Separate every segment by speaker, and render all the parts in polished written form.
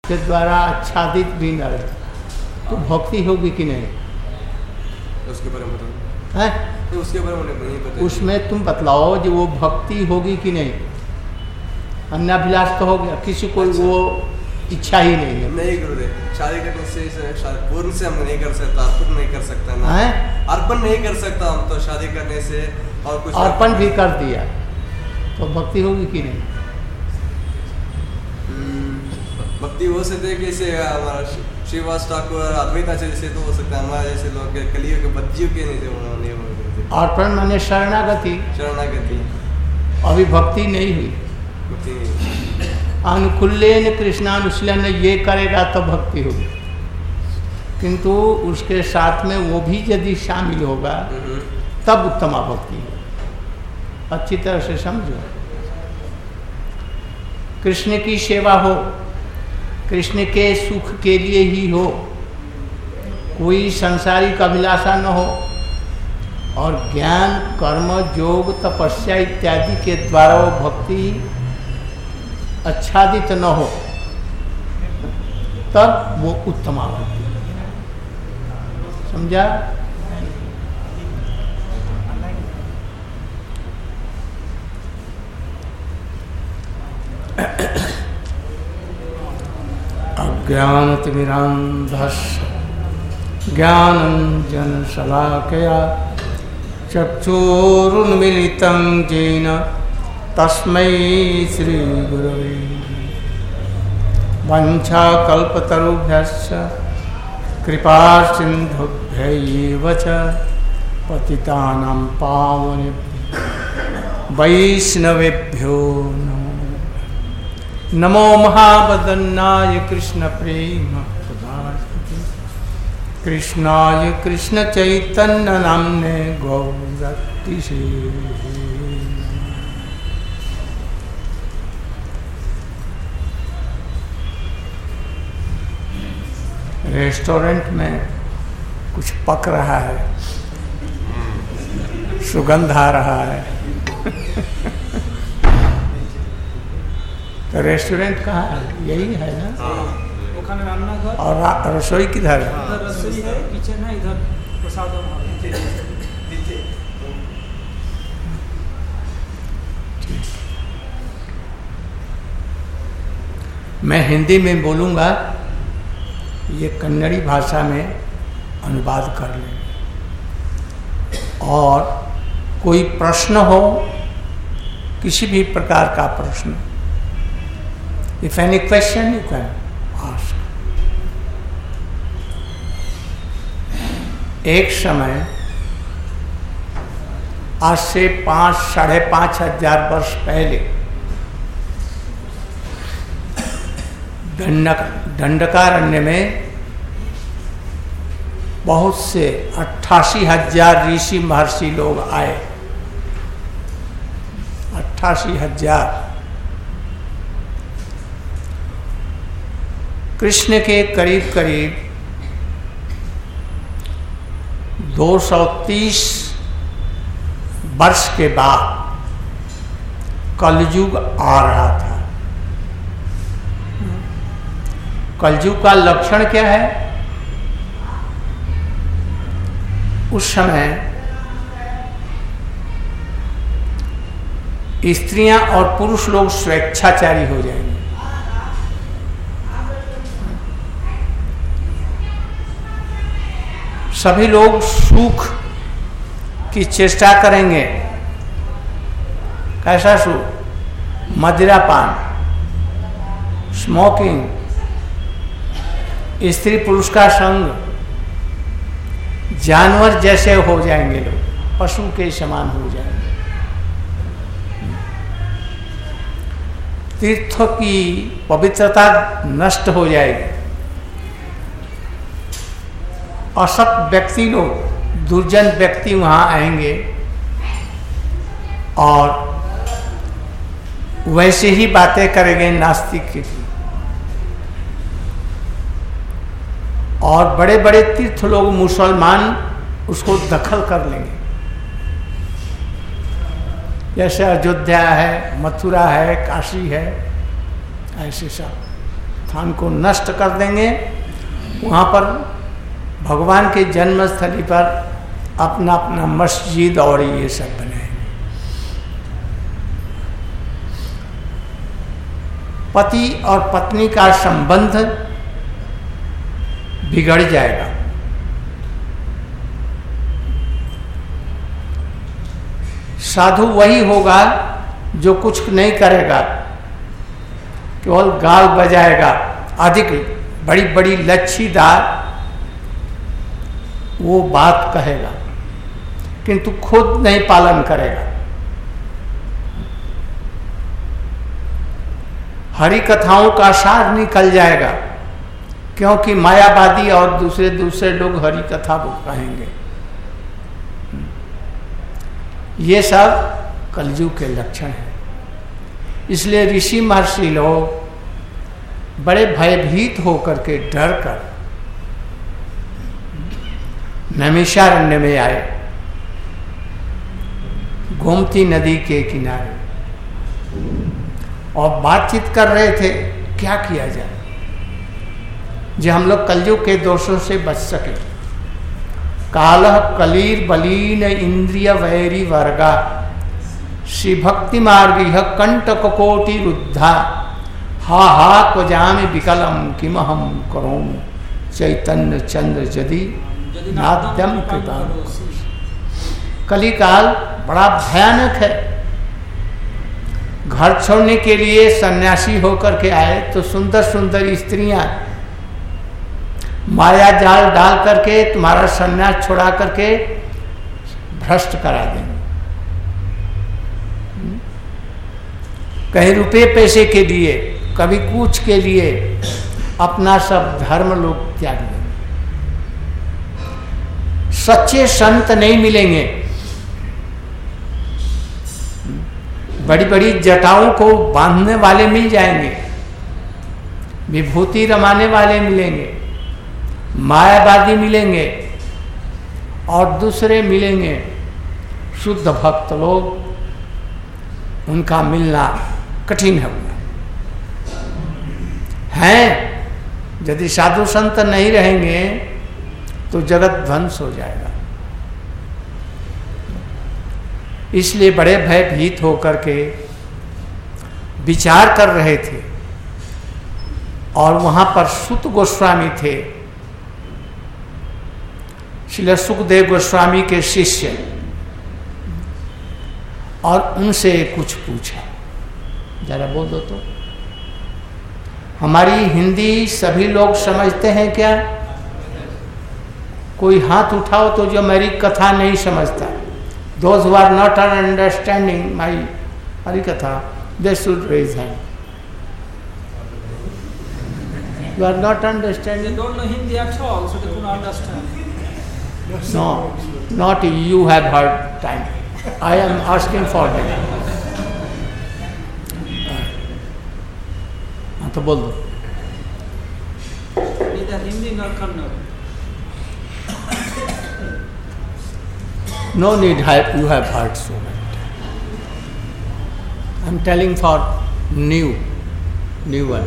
Speaker 1: उसके द्वारा आच्छादित भी न रहे तो भक्ति होगी कि नहीं?
Speaker 2: उसके बारे में बताओ।
Speaker 1: है
Speaker 2: उसके बारे में नहीं पता।
Speaker 1: उसमें तुम बतलाओ जो वो भक्ति होगी कि नहीं? अन्नाभिलाष तो हो गया, किसी को
Speaker 2: अच्छा।
Speaker 1: वो इच्छा ही नहीं है।
Speaker 2: नहीं गुरुदेव, शादी करने से पूर्ण से हम नहीं कर सकता, अर्पण नहीं कर सकता ना। अर्पण नहीं कर सकता हम तो शादी करने से, और कुछ
Speaker 1: अर्पण भी कर दिया तो भक्ति होगी कि नहीं?
Speaker 2: भक्ति हो सकते है कैसे? हमारा श्रीवास ठाकुर अद्वैताचार्य जैसे तो हो सकता है, हमारा जैसे लोग कलियुग के बच्चियों के नहीं हो।
Speaker 1: अर्पण माने शरणागति।
Speaker 2: शरणागति
Speaker 1: अभी भक्ति नहीं हुई। अनुकूल्यन कृष्णानुशीलन ये करेगा तो भक्ति होगी, किंतु उसके साथ में वो भी यदि शामिल होगा तब उत्तमा भक्ति हो। अच्छी तरह से समझो। कृष्ण की सेवा हो, कृष्ण के सुख के लिए ही हो, कोई सांसारिक अभिलाषा न हो, और ज्ञान कर्म योग तपस्या इत्यादि के द्वारा वो भक्ति आच्छादित न हो, तब वो उत्तमा भक्ति। समझा? अज्ञानतिमिरान्धस्य ज्ञानञ्जनशलाकया चक्षुरुन्मीलितं येन तस्मै श्रीगुरवे वञ्चाकल्पतरुभ्यश्च कृपासिन्धुभ्यैव च पतितानां पावनेभ्यो वैष्णवेभ्यो नमो महावदन्नाय कृष्ण प्रेम कृष्णाय कृष्ण चैतन्य नाम्ने गौरतिसे। रेस्टोरेंट में कुछ पक रहा है, सुगंध आ रहा है। तो रेस्टोरेंट कहाँ है? यही है ना? और रसोई किधर है?
Speaker 3: रसोई है, किचन है, इधर प्रसाद।
Speaker 1: मैं हिंदी में बोलूँगा, ये कन्नड़ी भाषा में अनुवाद कर लेंगे, और कोई प्रश्न हो, किसी भी प्रकार का प्रश्न, if any question you can ask. एक समय आज से 5,500 वर्ष पहले दंडकारण्य में बहुत से 88,000 ऋषि महर्षि लोग आए। 88,000। कृष्ण के करीब करीब 230 वर्ष के बाद कलयुग आ रहा था। कलयुग का लक्षण क्या है? उस समय स्त्रियां और पुरुष लोग स्वेच्छाचारी हो जाएंगे। सभी लोग सुख की चेष्टा करेंगे। कैसा सुख? मदिरापान, स्मोकिंग, स्त्री पुरुष का संग, जानवर जैसे हो जाएंगे लोग, पशु के समान हो जाएंगे। तीर्थ की पवित्रता नष्ट हो जाएगी। असत व्यक्ति लोग, दुर्जन व्यक्ति वहां आएंगे और वैसे ही बातें करेंगे नास्तिक की। और बड़े बड़े तीर्थ लोग मुसलमान उसको दखल कर लेंगे, जैसे अयोध्या है, मथुरा है, काशी है, ऐसे सब स्थान को नष्ट कर देंगे, वहाँ पर भगवान के जन्मस्थली पर अपना अपना मस्जिद और ये सब बनाएंगे। पति और पत्नी का संबंध बिगड़ जाएगा। साधु वही होगा जो कुछ नहीं करेगा, केवल गाल बजाएगा, अधिक बड़ी बड़ी लच्छीदार वो बात कहेगा, किंतु खुद नहीं पालन करेगा। हरि कथाओं का सार निकल जाएगा, क्योंकि मायावादी और दूसरे लोग हरि कथा को कहेंगे। ये सब कलयुग के लक्षण हैं। इसलिए ऋषि महर्षि लोग बड़े भयभीत होकर के डर कर नैमिषारण्य में आए, गोमती नदी के किनारे, और बातचीत कर रहे थे क्या किया जाए जो हम लोग कलयुग के दोषों से बच सके। कालह कलीर बलीन इंद्रिय वैरी वर्गा श्री भक्ति मार्ग कंटक कोटि रुद्धा हा हा क्वजामि विकलम किमहम करोम चैतन्य चंद्र यदि नाद्यम कृपा। कलिकाल बड़ा भयानक है। घर छोड़ने के लिए सन्यासी होकर के आए तो सुंदर सुंदर स्त्रियां माया जाल डाल करके तुम्हारा सन्यास छोड़ा करके भ्रष्ट करा देंगे। कहीं रुपए पैसे के लिए, कभी कुछ के लिए अपना सब धर्म लोग त्याग देंगे। सच्चे संत नहीं मिलेंगे। बड़ी बड़ी जटाओं को बांधने वाले मिल जाएंगे, विभूति रमाने वाले मिलेंगे, मायावादी मिलेंगे, और दूसरे मिलेंगे शुद्ध भक्त लोग। उनका मिलना कठिन होगा। हैं, यदि साधु संत नहीं रहेंगे तो जगत ध्वंस हो जाएगा। इसलिए बड़े भयभीत होकर के विचार कर रहे थे। और वहां पर सुत गोस्वामी थे, श्री सुखदेव गोस्वामी के शिष्य, और उनसे कुछ पूछा। जरा बोल दो तो। हमारी हिंदी सभी लोग समझते हैं क्या? कोई हाथ उठाओ तो जो मेरी कथा नहीं समझता। Those who are not understanding my Harikatha, they should raise hand. You are not
Speaker 3: They
Speaker 1: understanding?
Speaker 3: don't know Hindi at all, so they couldn't understand.
Speaker 1: No, not you have heard time. I am asking for them. हाँ तो बोल दो।
Speaker 3: Neither Hindi nor Kannada.
Speaker 1: No need, you have heard so much. I am telling for new one.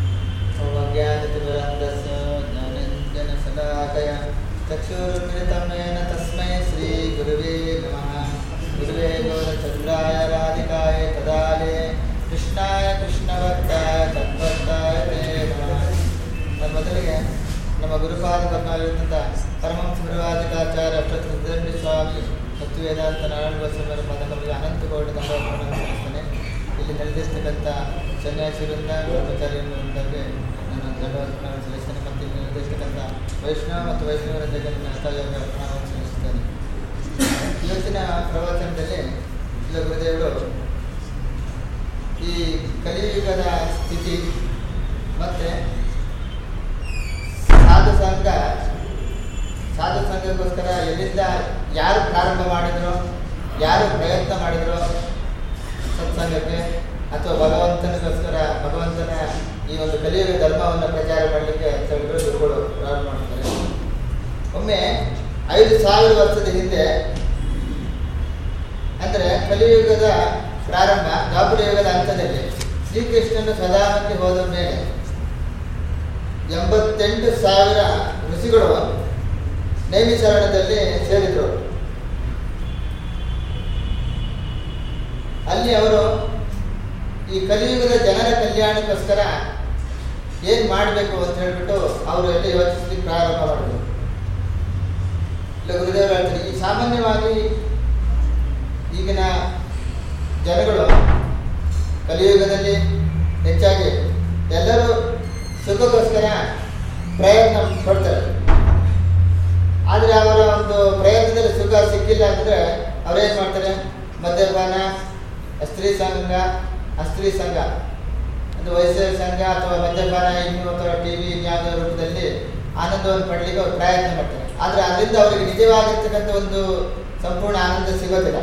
Speaker 4: ನಮ್ಮ ಗುರುಪಾದ ಕರ್ನಾಟಕ ಪರಮಹಂಸ ಗುರುವಾದಿಕಾಚಾರ್ಯ ಅಷ್ಟೇ ಸ್ವಾಮಿ ಮತ್ತು ವೇದಾಂತ ನಾರಾಯಣ ಗೋಸ್ವಾಮಿ ಪದಗಳಿಗೆ ಅನಂತ ಕೋಟಿ ದಂಡವನ್ನೇ ಇಲ್ಲಿ ನೆಲೆದಿರ್ತಕ್ಕಂಥ ಸನ್ಯಾಸಿಗಳಿಂದ ಬ್ರಹ್ಮಚಾರ್ಯರಿಗೆ ನನ್ನ ದಂಡವನ್ನು ಸಲ್ಲಿಸ್ತೇನೆ. ಮತ್ತು ಇಲ್ಲಿ ನೆಲೆದಿರ್ತಕ್ಕಂಥ ವೈಷ್ಣವ ಮತ್ತು ವೈಷ್ಣವರ ಜೊತೆ ನನ್ನ ಹಸ್ತಯೋಗ ಪ್ರಣಾಮವನ್ನು ಸಲ್ಲಿಸುತ್ತೇನೆ. ಇವತ್ತಿನ ಪ್ರವಚನದಲ್ಲಿ ಇಲ್ಲ ಗುರುದೇವರು ಈ ಕಲಿಯುಗದ ಸ್ಥಿತಿ ಮತ್ತು ಸಾಧು ಸಂಘಕ್ಕೋಸ್ಕರ ಎಲ್ಲಿಂದ ಯಾರು ಪ್ರಾರಂಭ ಮಾಡಿದ್ರು, ಯಾರು ಪ್ರಯತ್ನ ಮಾಡಿದ್ರು ಸತ್ಸಂಗಕ್ಕೆ, ಅಥವಾ ಭಗವಂತನಿಗೋಸ್ಕರ ಭಗವಂತನ ಈ ಒಂದು ಕಲಿಯುಗ ಧರ್ಮವನ್ನು ಪ್ರಚಾರ ಮಾಡಲಿಕ್ಕೆ ಅಂತೇಳಿದ್ರು ಗುರುಗಳು ಪ್ರಾರಂಭ ಮಾಡ್ತಾರೆ. ಒಮ್ಮೆ 5000 ವರ್ಷದ ಹಿಂದೆ, ಅಂದರೆ ಕಲಿಯುಗದ ಪ್ರಾರಂಭ, ದ್ವಾಪರ ಯುಗದ ಹಂತದಲ್ಲಿ ಶ್ರೀಕೃಷ್ಣನು ಸ್ವಧಾಮಕ್ಕೆ ಹೋದ ಮೇಲೆ 88,000 ಋಷಿಗಳು ನೈಮಿಷಾರಣ್ಯದಲ್ಲಿ ಸೇರಿದರು. ಅಲ್ಲಿ ಅವರು ಈ ಕಲಿಯುಗದ ಜನರ ಕಲ್ಯಾಣಕ್ಕೋಸ್ಕರ ಏನು ಮಾಡಬೇಕು ಅಂತ ಹೇಳ್ಬಿಟ್ಟು ಅವರು ಎಲ್ಲ ಯೋಚಿಸಲಿಕ್ಕೆ ಪ್ರಾರಂಭ ಮಾಡಿದರು. ಇಲ್ಲ ಗುರುದೇವರು ಹೇಳ್ತಾರೆ, ಈ ಸಾಮಾನ್ಯವಾಗಿ ಈಗಿನ ಜನಗಳು ಕಲಿಯುಗದಲ್ಲಿ ಹೆಚ್ಚಾಗಿ ಎಲ್ಲರೂ ಸುಖಕ್ಕೋಸ್ಕರ ಪ್ರಯತ್ನ ಪಡ್ತಾರೆ. ಆದರೆ ಅವರ ಒಂದು ಪ್ರಯತ್ನದಲ್ಲಿ ಸುಖ ಸಿಕ್ಕಿಲ್ಲ ಅಂದರೆ ಅವರೇನು ಮಾಡ್ತಾರೆ? ಮದ್ಯಪಾನ, ಸ್ತ್ರೀ ಸಂಘ ಅದು ವಯಸ್ಸಿನ ಸಂಘ ಅಥವಾ ಮದ್ಯಪಾನ ಇನ್ನೂ ಅಥವಾ ಟಿವಿ ಇನ್ಯಾವುದೋ ರೂಪದಲ್ಲಿ ಆನಂದವನ್ನು ಪಡಲಿಕ್ಕೆ ಅವರು ಪ್ರಯತ್ನ ಮಾಡ್ತಾರೆ. ಆದರೆ ಅದರಿಂದ ಅವರಿಗೆ ನಿಜವಾಗಿರ್ತಕ್ಕಂಥ ಒಂದು ಸಂಪೂರ್ಣ ಆನಂದ ಸಿಗೋದಿಲ್ಲ.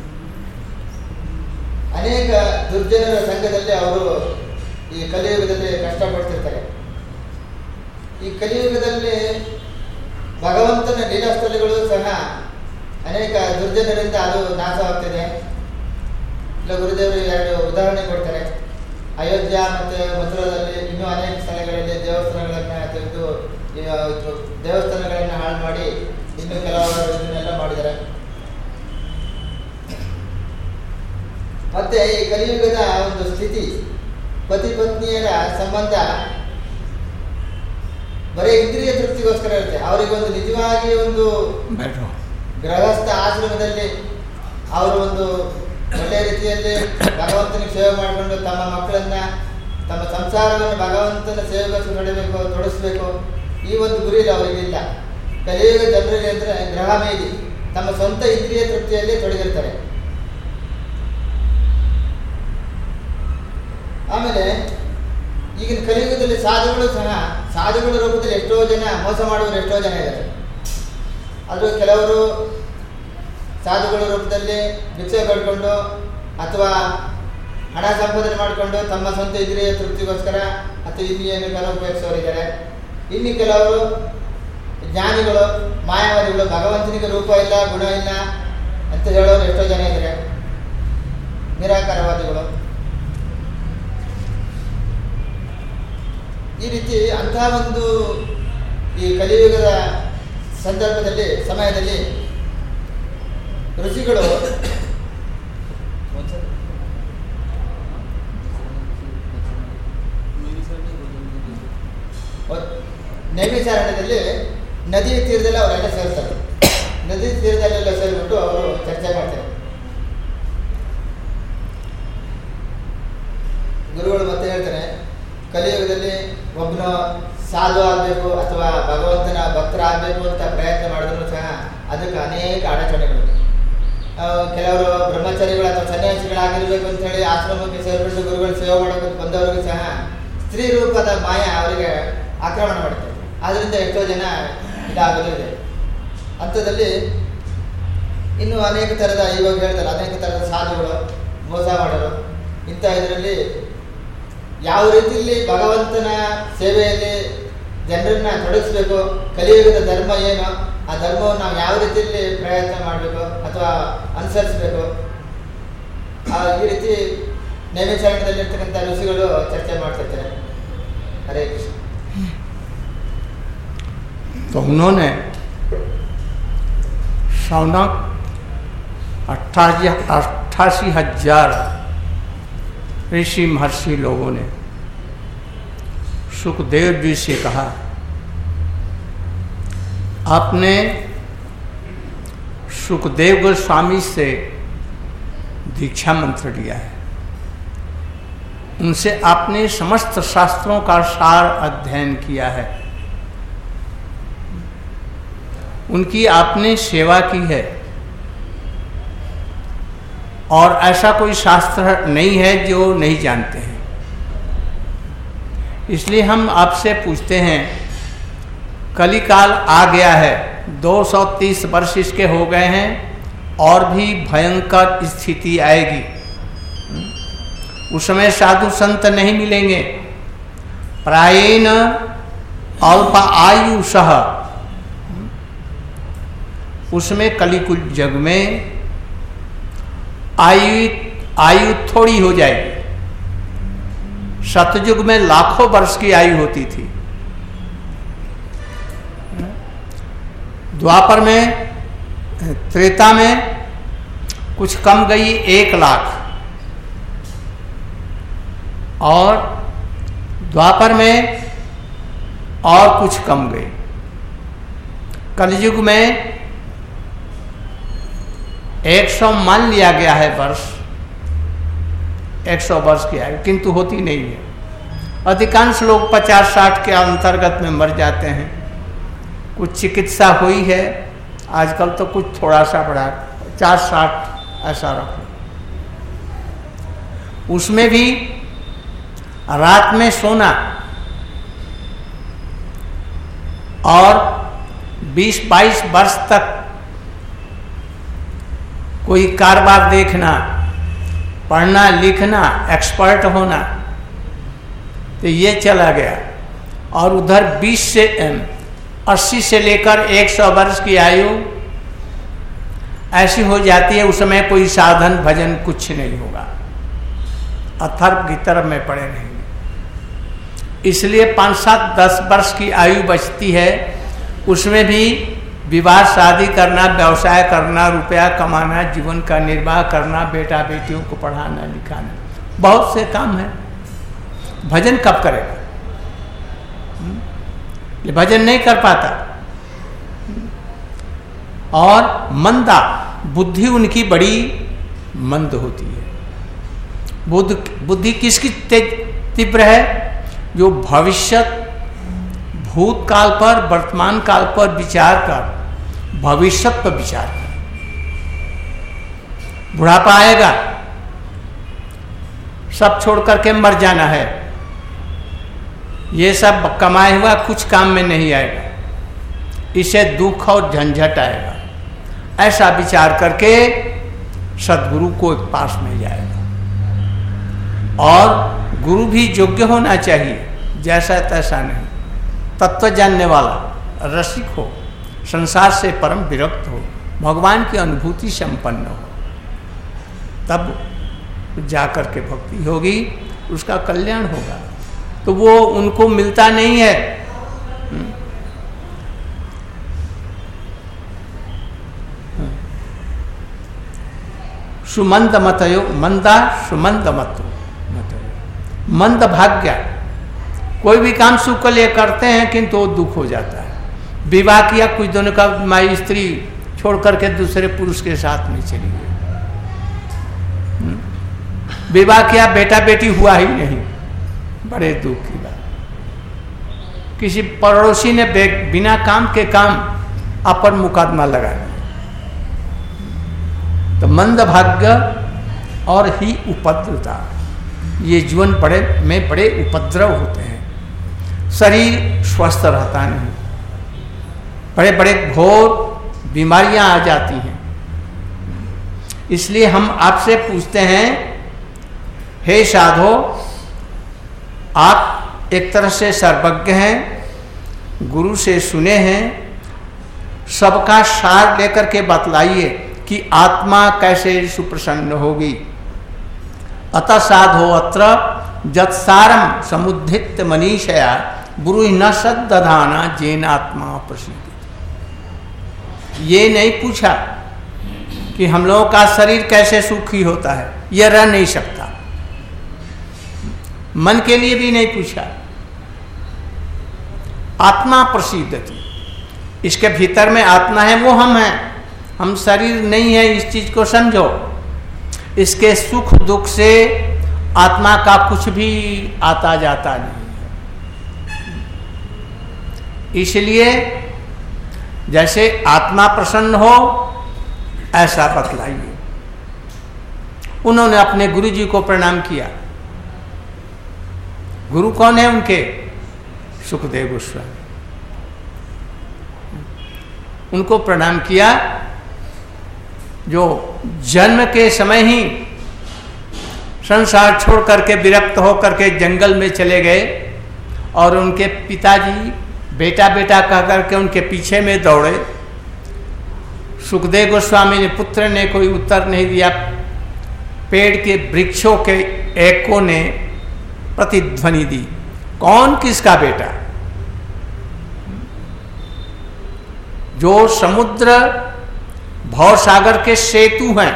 Speaker 4: ಅನೇಕ ದುರ್ಜನರ ಸಂಘದಲ್ಲಿ ಅವರು ಈ ಕಲಿಯುಗದಲ್ಲಿ ಕಷ್ಟಪಡ್ತಿರ್ತಾರೆ. ಈ ಕಲಿಯುಗದಲ್ಲಿ ಭಗವಂತನ ಲೀಲಾಸ್ಥಳಗಳು ಸಹ ಅನೇಕ ದುರ್ಜನರಿಂದ ಅದು ನಾಶವಾಗ್ತಿದೆ. ಇಲ್ಲ ಗುರುದೇವರು 2 ಉದಾಹರಣೆ ಕೊಡ್ತಾರೆ. ಅಯೋಧ್ಯ ಮತ್ತು ಮಥುರಾದಲ್ಲಿ ಇನ್ನೂ ಅನೇಕ ಸ್ಥಳಗಳಲ್ಲಿ ದೇವಸ್ಥಾನಗಳನ್ನು ತೆಗೆದು ದೇವಸ್ಥಾನಗಳನ್ನು ಹಾಳು ಮಾಡಿ ಇನ್ನೂ ಕೆಲವರು ಇದನ್ನೆಲ್ಲ ಮಾಡಿದ್ದಾರೆ. ಮತ್ತೆ ಈ ಕಲಿಯುಗದ ಒಂದು ಸ್ಥಿತಿ, ಪತಿ ಪತ್ನಿಯರ ಸಂಬಂಧ ಬರೀ ಇಂದ್ರಿಯ ತೃಪ್ತಿಗೋಸ್ಕರ ಇರುತ್ತೆ. ಅವರಿಗೊಂದು ನಿಜವಾಗಿ ಒಂದು ಗೃಹಸ್ಥ ಆಶ್ರಮದಲ್ಲಿ ಅವರು ಒಂದು ಒಳ್ಳೆಯ ರೀತಿಯಲ್ಲಿ ಭಗವಂತನಿಗೆ ಸೇವೆ ಮಾಡಿಕೊಂಡು ತಮ್ಮ ಮಕ್ಕಳನ್ನ, ತಮ್ಮ ಸಂಸಾರವನ್ನು ಭಗವಂತನ ಸೇವೆಗೆ ತೊಡಗಿಸ್ಬೇಕು, ಈ ಒಂದು ಗುರಿ ಅವರಿಗಿಲ್ಲ. ಕಲಿಯುಗ ಜನರಿಗೆ ಅಂದರೆ ಗ್ರಹಮೇಧಿ, ತಮ್ಮ ಸ್ವಂತ ಇಂದ್ರಿಯ ತೃಪ್ತಿಯಲ್ಲಿ ತೊಡಗಿರ್ತಾರೆ. ಆಮೇಲೆ ಈಗಿನ ಕಲಿಯುಗದಲ್ಲಿ ಸಾಧುಗಳ ರೂಪದಲ್ಲಿ ಎಷ್ಟೋ ಜನ ಮೋಸ ಮಾಡುವವರು ಎಷ್ಟೋ ಜನ ಇದ್ದಾರೆ. ಆದರೂ ಕೆಲವರು ಸಾಧುಗಳ ರೂಪದಲ್ಲಿ ಭಿಕ್ಷೆ ಪಡ್ಕೊಂಡು ಅಥವಾ ಹಣ ಸಂಪಾದನೆ ಮಾಡಿಕೊಂಡು ತಮ್ಮ ಸ್ವಂತ ಇಂದ್ರಿಯ ತೃಪ್ತಿಗೋಸ್ಕರ ಅಥವಾ ಇನ್ನೇನು ಕೆಲವು ಉಪಯೋಗಿಸೋರಿದ್ದಾರೆ. ಇನ್ನು ಕೆಲವರು ಜ್ಞಾನಿಗಳು, ಮಾಯಾವಾದಿಗಳು, ಭಗವಂತನಿಗೆ ರೂಪ ಇಲ್ಲ, ಗುಣ ಇಲ್ಲ ಅಂತ ಹೇಳೋರು ಎಷ್ಟೋ ಜನ ಇದ್ದಾರೆ. ನಿರಾಕಾರವಾದಿಗಳು. ಈ ರೀತಿ ಅಂತಹ ಒಂದು ಈ ಕಲಿಯುಗದ ಸಮಯದಲ್ಲಿ ಋಷಿಗಳು ನೈಮಿಷಾರಣ್ಯದಲ್ಲಿ ನದಿಯ ತೀರದಲ್ಲಿ ಅವರೆಲ್ಲ ಸೇರ್ತಾರೆ. ನದಿ ತೀರದಲ್ಲೆಲ್ಲ ಸೇರಿಬಿಟ್ಟು ಅವರು ಚರ್ಚೆ ಮಾಡ್ತಾರೆ. ಗುರುಗಳು ಮತ್ತೆ ಹೇಳ್ತಾರೆ, ಕಲಿಯುಗದಲ್ಲಿ ಒಬ್ಬನು ಸಾಧು ಆಗಬೇಕು ಅಥವಾ ಭಗವಂತನ ಭಕ್ತರಾಗಬೇಕು ಅಂತ ಪ್ರಯತ್ನ ಮಾಡಿದ್ರು ಸಹ ಅದಕ್ಕೆ ಅನೇಕ ಅಡಚಣೆಗಳು. ಕೆಲವರು ಬ್ರಹ್ಮಚಾರಿಗಳು ಅಥವಾ ಸನ್ಯಾಸಿಗಳಾಗಿರ್ಬೇಕು ಅಂತ ಹೇಳಿ ಆಶ್ರಮಕ್ಕೆ ಸೇರಿಬಿಟ್ಟು ಗುರುಗಳು ಸೇವೆ ಮಾಡೋಕ್ಕೆ ಬಂದವರಿಗೂ ಸಹ ಸ್ತ್ರೀ ರೂಪದ ಮಾಯ ಅವರಿಗೆ ಆಕ್ರಮಣ ಮಾಡುತ್ತೆ. ಆದ್ದರಿಂದ ಎಷ್ಟೋ ಜನ ಇದಾಗಲೂ ಇದೆ. ಅಂಥದ್ದಲ್ಲಿ ಇನ್ನು ಅನೇಕ ಥರದ, ಇವಾಗ ಹೇಳ್ತಾರೆ, ಅನೇಕ ಥರದ ಸಾಧುಗಳು ಮೋಸ ಮಾಡೋರು. ಇಂಥ ಇದರಲ್ಲಿ ಯಾವ ರೀತಿಯಲ್ಲಿ ಭಗವಂತನ ಸೇವೆಯಲ್ಲಿ ಜನರನ್ನ ತೊಡಗಿಸ್ಬೇಕು, ಕಲಿಯುಗದ ಧರ್ಮ ಏನು, ಆ ಧರ್ಮವನ್ನು ನಾವು ಯಾವ ರೀತಿಯಲ್ಲಿ ಪ್ರಯತ್ನ ಮಾಡಬೇಕು ಅಥವಾ ಅನುಸರಿಸಬೇಕು, ಈ ರೀತಿ ನೈಮಿಷಾರಣ್ಯದಲ್ಲಿರ್ತಕ್ಕಂಥ ಋಷಿಗಳು ಚರ್ಚೆ ಮಾಡ್ತಿರ್ತಾರೆ. ಹರೇ ಕೃಷ್ಣ.
Speaker 1: तो उन्होंने सौनक 88,000 ऋषि महर्षि लोगों ने सुखदेव जी से कहा, आपने सुखदेव गोस्वामी से दीक्षा मंत्र लिया है, उनसे आपने समस्त शास्त्रों का सार अध्ययन किया है, उनकी आपने सेवा की है और ऐसा कोई शास्त्र नहीं है जो नहीं जानते हैं। इसलिए हम आपसे पूछते हैं, कलिकाल आ गया है, 230 वर्ष इसके हो गए हैं और भी भयंकर स्थिति आएगी। उस समय साधु संत नहीं मिलेंगे। प्रायेण अल्प आयुषः, उसमें कलिकुल जग में आयु थोड़ी हो जाएगी। सतयुग में लाखों वर्ष की आयु होती थी, द्वापर में, त्रेता में कुछ कम गई 1 लाख, और द्वापर में और कुछ कम गई। कलयुग में 100 मान लिया गया है वर्ष, 100 वर्ष की आयु, किंतु होती नहीं है। अधिकांश लोग 50-60 के अंतर्गत में मर जाते हैं। कुछ चिकित्सा हुई है आजकल, तो कुछ थोड़ा सा बढ़ा 50-60 ऐसा रखो। उसमें भी रात में सोना और 20-22 वर्ष तक कोई कारोबार देखना, पढ़ना लिखना, एक्सपर्ट होना, तो ये चला गया। और उधर 80 से लेकर 100 वर्ष की आयु ऐसी हो जाती है, उस समय कोई साधन भजन कुछ नहीं होगा, अथर्व की तरफ में पड़े रहेंगे। इसलिए 5-7-10 वर्ष की आयु बचती है, उसमें भी विवाह शादी करना, व्यवसाय करना, रुपया कमाना, जीवन का निर्वाह करना, बेटा बेटियों को पढ़ाना लिखाना, बहुत से काम है। भजन कब करेगा? ये भजन नहीं कर पाता। और मंदा बुद्धि उनकी बड़ी मंद होती है। बुद्धि किसकी तीव्र है? जो भविष्य, भूतकाल पर, वर्तमान काल पर विचार कर भविष्य पर विचार कर। बुढ़ापा आएगा, सब छोड़ करके मर जाना है, ये सब कमाए हुआ कुछ काम में नहीं आएगा, इसे दुख और झंझट आएगा। ऐसा विचार करके सदगुरु को एक पास में जाएगा। और गुरु भी योग्य होना चाहिए, जैसा तैसा नहीं, तत्व जानने वाला, रसिक हो, संसार से परम विरक्त हो, भगवान की अनुभूति संपन्न हो, तब जाकर के भक्ति होगी, उसका कल्याण होगा। तो वो उनको मिलता नहीं है। सुमंद मतयो मंदा सुमंद मतो, मंद भाग्य। कोई भी काम सुख के लिए करते हैं किंतु वो दुख हो जाता है। विवाह किया, कुछ दोनों का माई स्त्री छोड़ करके दूसरे पुरुष के साथ में चली गई। विवाह किया, बेटा बेटी हुआ ही नहीं, बड़े दुख की बात। किसी पड़ोसी ने बिना काम के काम अपर मुकदमा लगा दिया। तो मंद भाग्य और ही उपद्रवता, ये जीवन बड़े उपद्रव होते हैं। शरीर स्वस्थ रहता नहीं, बड़े बड़े घोर बीमारियां आ जाती हैं। इसलिए हम आपसे पूछते हैं, हे साधो, आप एक तरह से सर्वज्ञ हैं, गुरु से सुने हैं, सबका सार लेकर के बतलाइए कि आत्मा कैसे सुप्रसन्न होगी। अतः साधो अत्र जत्सारम समुद्धित मनीषया गुरु न सद्दधाना जेन आत्मा प्रसिद्ध। ये नहीं पूछा कि हम लोगों का शरीर कैसे सुखी होता है, यह रह नहीं सकता। मन के लिए भी नहीं पूछा। आत्मा प्रसिद्धति, इसके भीतर में आत्मा है, वो हम हैं, हम शरीर नहीं है, इस चीज को समझो। इसके सुख दुख से आत्मा का कुछ भी आता जाता नहीं है। इसलिए जैसे आत्मा प्रसन्न हो ऐसा बतलाइए। उन्होंने अपने गुरु जी को प्रणाम किया। गुरु कौन है उनके? सुखदेव गोस्वामी। उनको प्रणाम किया, जो जन्म के समय ही संसार छोड़ करके विरक्त होकर के जंगल में चले गए और उनके पिताजी बेटा बेटा कह करके उनके पीछे में दौड़े। सुखदेव गोस्वामी ने, पुत्र ने कोई उत्तर नहीं दिया। पेड़ के वृक्षों के एको ने प्रतिध्वनि दी, कौन किसका बेटा? जो समुद्र भवसागर के सेतु हैं।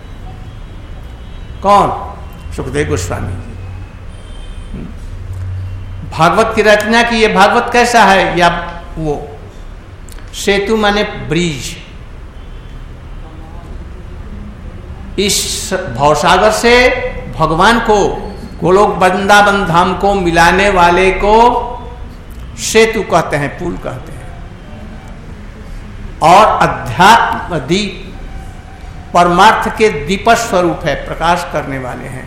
Speaker 1: कौन? सुखदेव गोस्वामी जी। भागवत की रचना की। ये भागवत कैसा है? या वो सेतु माने ब्रिज। इस भवसागर से भगवान को, गोलोक वृंदावन धाम को मिलाने वाले को सेतु कहते हैं, पुल कहते हैं। और अध्यात्म दीप परमार्थ के दीप स्वरूप है, प्रकाश करने वाले हैं।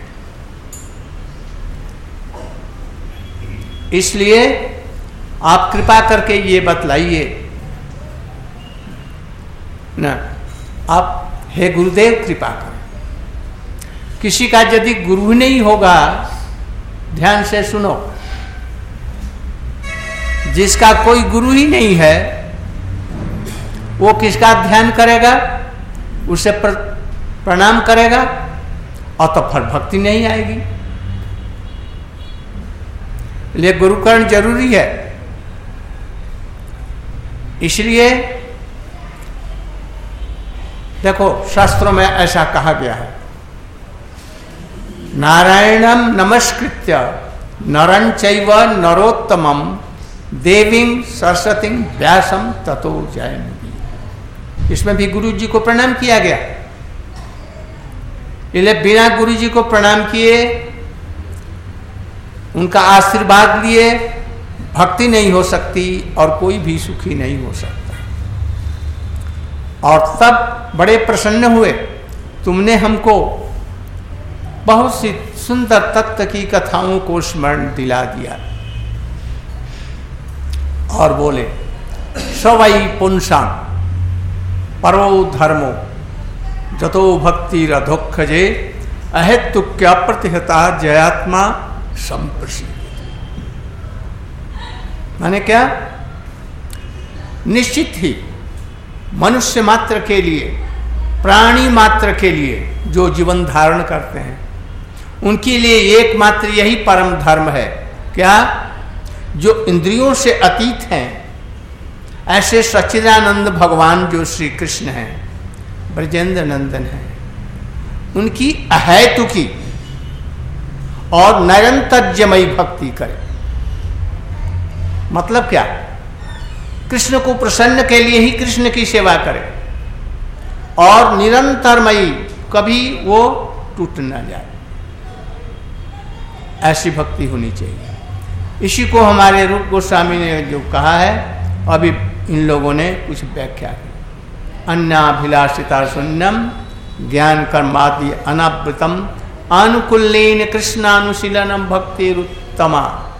Speaker 1: इसलिए आप कृपा करके ये बतलाइए ना, आप हे गुरुदेव कृपा करें। किसी का यदि गुरु नहीं होगा, ध्यान से सुनो, जिसका कोई गुरु ही नहीं है वो किसका ध्यान करेगा? उसे प्रणाम करेगा और तो फिर भक्ति नहीं आएगी। इसलिए गुरुकरण जरूरी है। इसलिए देखो शास्त्रों में ऐसा कहा गया है, नारायणम नमस्कृत्य नरं चैव नरोत्तमं देवीं सरस्वतीं व्यासं ततो जयमुदीरये। इसमें भी गुरु जी को प्रणाम किया गया। इसलिए बिना गुरु जी को प्रणाम किए, उनका आशीर्वाद लिए भक्ति नहीं हो सकती और कोई भी सुखी नहीं हो सकता। और सब बड़े प्रसन्न हुए, तुमने हमको बहुत सी सुंदर तत्व की कथाओं को स्मरण दिला दिया। और बोले सवई पुंसां परो धर्मो जतो भक्ति रधोक्षजे अहेतुक्य प्रतिहता जयात्मा संप्रसिद्ध। माने क्या? निश्चित ही मनुष्य मात्र के लिए, प्राणी मात्र के लिए जो जीवन धारण करते हैं, उनके लिए एकमात्र यही परम धर्म है। क्या? जो इंद्रियों से अतीत हैं, ऐसे सच्चिदानंद भगवान जो श्री कृष्ण हैं, ब्रजेंद्र नंदन हैं, उनकी अहेतुकी और निरंतर्यमयी भक्ति करें। मतलब क्या? कृष्ण को प्रसन्न के लिए ही कृष्ण की सेवा करें और निरंतरमयी, कभी वो टूट न जाए, ऐसी भक्ति होनी चाहिए। इसी को हमारे रूप गोस्वामी ने जो कहा है, अभी इन लोगों ने कुछ व्याख्या की। अन्नाभिलाषिता शून्यम ज्ञान कर्मादि अनावृतम अनुकूलेन कृष्णानुशीलनम भक्तिरुत्तमा।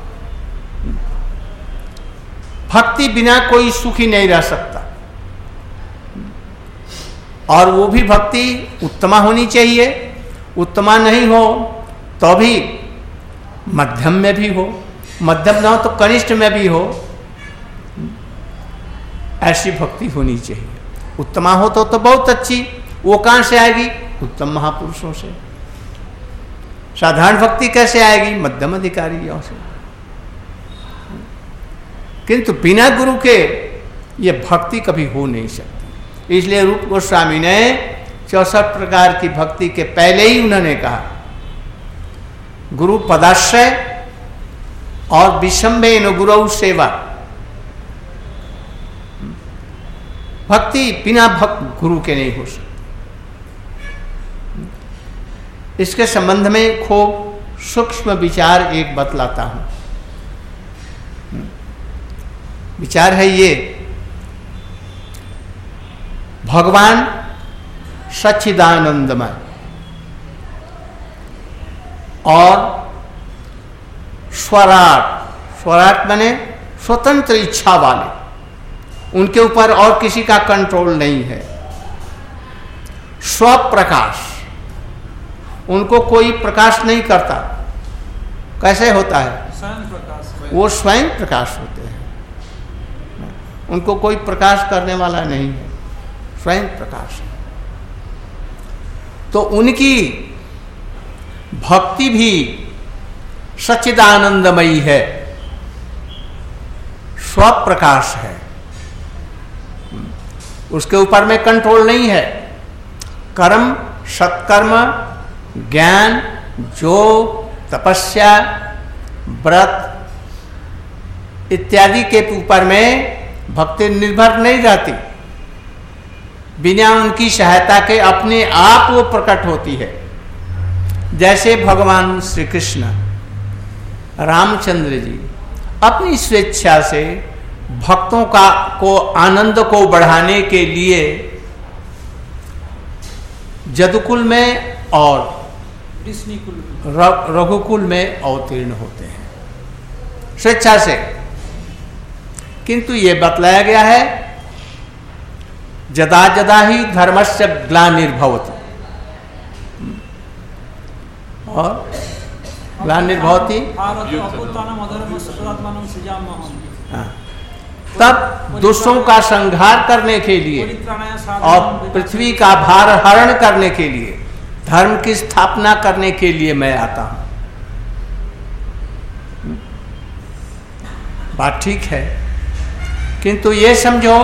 Speaker 1: भक्ति बिना कोई सुखी नहीं रह सकता, और वो भी भक्ति उत्तमा होनी चाहिए। उत्तमा नहीं हो तो भी मध्यम में भी हो, मध्यम ना हो तो कनिष्ठ में भी हो, ऐसी भक्ति होनी चाहिए। उत्तमा हो तो बहुत अच्छी। वो कहां से आएगी? उत्तम महापुरुषों से। साधारण भक्ति कैसे आएगी? मध्यम अधिकारियों से। किंतु बिना गुरु के ये भक्ति कभी हो नहीं सकती। इसलिए रूप गोस्वामी ने 64 प्रकार की भक्ति के पहले ही उन्होंने कहा, गुरु पदाश्रय और विषम्भेन गुरु सेवा। भक्ति बिना गुरु के नहीं हो सकती। इसके संबंध में खूब सूक्ष्म विचार एक बतलाता हूं। विचार है ये, भगवान सच्चिदानंदमय और स्वराट माने स्वतंत्र इच्छा वाले, उनके ऊपर और किसी का कंट्रोल नहीं है। स्वप्रकाश, उनको कोई प्रकाश नहीं करता। कैसे होता है?
Speaker 3: स्वयं प्रकाश।
Speaker 1: वो स्वयं प्रकाश होते हैं, उनको कोई प्रकाश करने वाला नहीं है, स्वयं प्रकाश। तो उनकी भक्ति भी सच्चिदानंदमयी है, स्वप्रकाश है। उसके ऊपर में कंट्रोल नहीं है। कर्म, सत्कर्म, ज्ञान, योग, तपस्या, व्रत इत्यादि के ऊपर में भक्ति निर्भर नहीं रहती। बिना उनकी सहायता के अपने आप वो प्रकट होती है। जैसे भगवान श्री कृष्ण, रामचंद्र जी अपनी स्वेच्छा से भक्तों को आनंद को बढ़ाने के लिए जदुकुल में और रघुकुल में अवतीर्ण होते हैं स्वेच्छा से। किंतु ये बतलाया गया है जदा जदा ही धर्मस्य ग्लानिर्भवति, और ग्लानिर्भवति तब दुष्टों का संहार करने के लिए और पृथ्वी का भार हरण करने के लिए, धर्म की स्थापना करने के लिए मैं आता हूं। बात ठीक है, किंतु ये समझो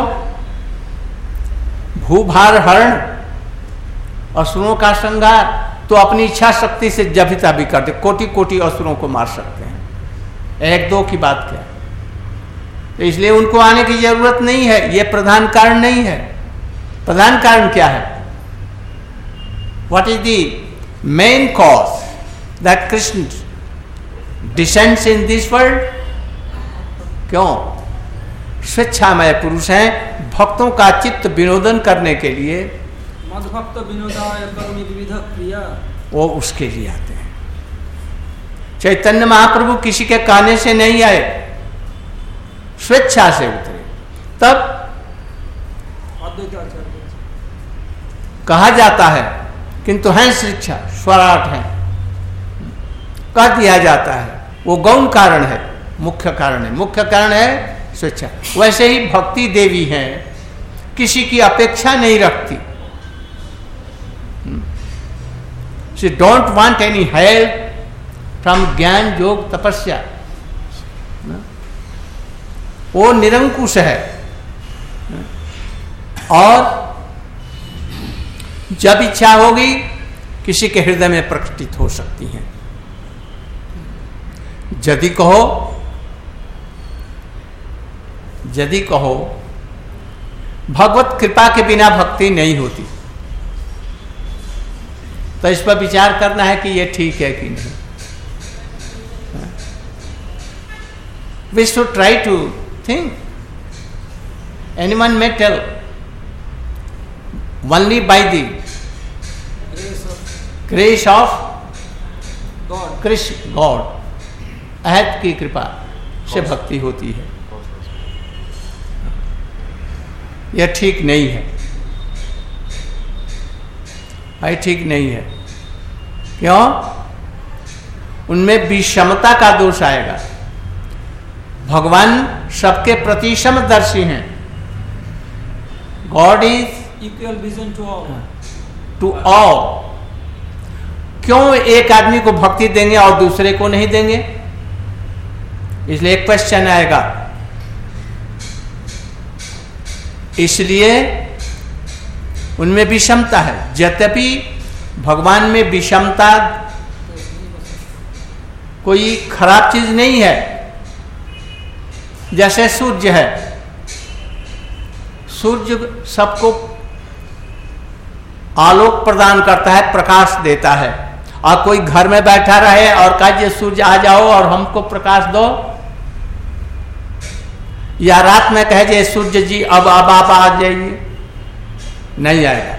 Speaker 1: भूभार हरण, असुरों का संहार तो अपनी इच्छा शक्ति से जब तभी करते, कोटि कोटि असुरों को मार सकते हैं, एक दो की बात क्या। तो इसलिए उनको आने की जरूरत नहीं है, ये प्रधान कारण नहीं है। प्रधान कारण क्या है? What is the main cause that Krishna descends in this world? क्यों? स्वेच्छामय पुरुष हैं, भक्तों का चित्त विनोदन करने के लिए,
Speaker 3: मद्भक्त विनोदाय करुणी विविध क्रिया,
Speaker 1: वो उसके लिए आते हैं। चैतन्य महाप्रभु किसी के कहने से नहीं आए, स्वेच्छा से उतरे। तब कहा जाता है, किंतु है शिक्षा स्वराट है, कह दिया जाता है, वो गौण कारण है, मुख्य कारण है। मुख्य कारण है स्वेच्छा। वैसे ही भक्ति देवी है, किसी की अपेक्षा नहीं रखती। She don't want any help from ज्ञान, योग, तपस्या। वो निरंकुश है, और जब इच्छा होगी किसी के हृदय में प्रकटित हो सकती है। यदि कहो भगवत कृपा के बिना भक्ति नहीं होती, तो इस पर विचार करना है कि ये ठीक है कि नहीं। We should try to think. Anyone may tell only by the grace of Krishna, God, अहद की कृपा से भक्ति होती है। यह ठीक नहीं है, ठीक नहीं है। क्यों? उनमें विषमता का दोष आएगा। भगवान सबके प्रति समदर्शी हैं। God is
Speaker 3: equal vision
Speaker 1: to all. क्यों एक आदमी को भक्ति देंगे और दूसरे को नहीं देंगे? इसलिए एक क्वेश्चन आएगा। इसलिए उनमें विषमता है। यद्यपि भगवान में विषमता कोई खराब चीज नहीं है। जैसे सूर्य है, सूर्य सबको आलोक प्रदान करता है, प्रकाश देता है। और कोई घर में बैठा रहे और कहे सूर्य आ जाओ और हमको प्रकाश दो, या रात में कहे जे सूर्य जी अब आप आ जाइए, नहीं आएगा।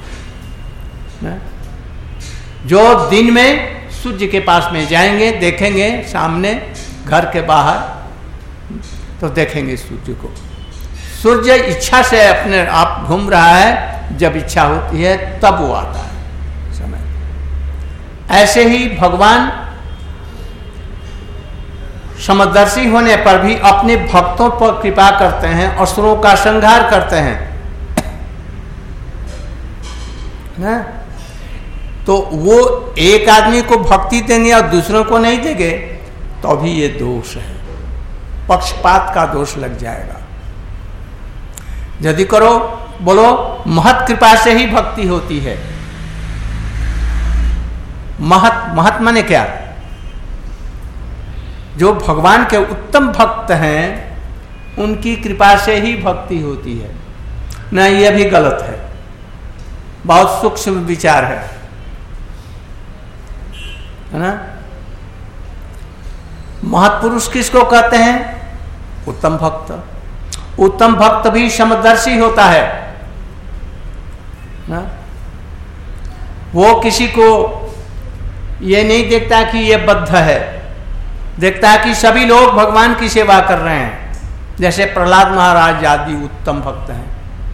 Speaker 1: जो दिन में सूर्य के पास में जाएंगे, देखेंगे सामने घर के बाहर, तो देखेंगे सूर्य को। सूर्य इच्छा से अपने आप घूम रहा है, जब इच्छा होती है तब वो आता है समय। ऐसे ही भगवान समदर्शी होने पर भी अपने भक्तों पर कृपा करते हैं, असुरों का संहार करते हैं ना? तो वो एक आदमी को भक्ति देंगे और दूसरों को नहीं देंगे, तो भी ये दोष है, पक्षपात का दोष लग जाएगा। यदि करो बोलो महत कृपा से ही भक्ति होती है। महत माने क्या? जो भगवान के उत्तम भक्त हैं उनकी कृपा से ही भक्ति होती है। न, यह भी गलत है, बहुत सूक्ष्म विचार है ना। महत्पुरुष किसको कहते हैं? उत्तम भक्त। उत्तम भक्त भी समदर्शी होता है ना? वो किसी को ये नहीं देखता कि ये बद्ध है, देखता है कि सभी लोग भगवान की सेवा कर रहे हैं। जैसे प्रहलाद महाराज आदि उत्तम भक्त हैं,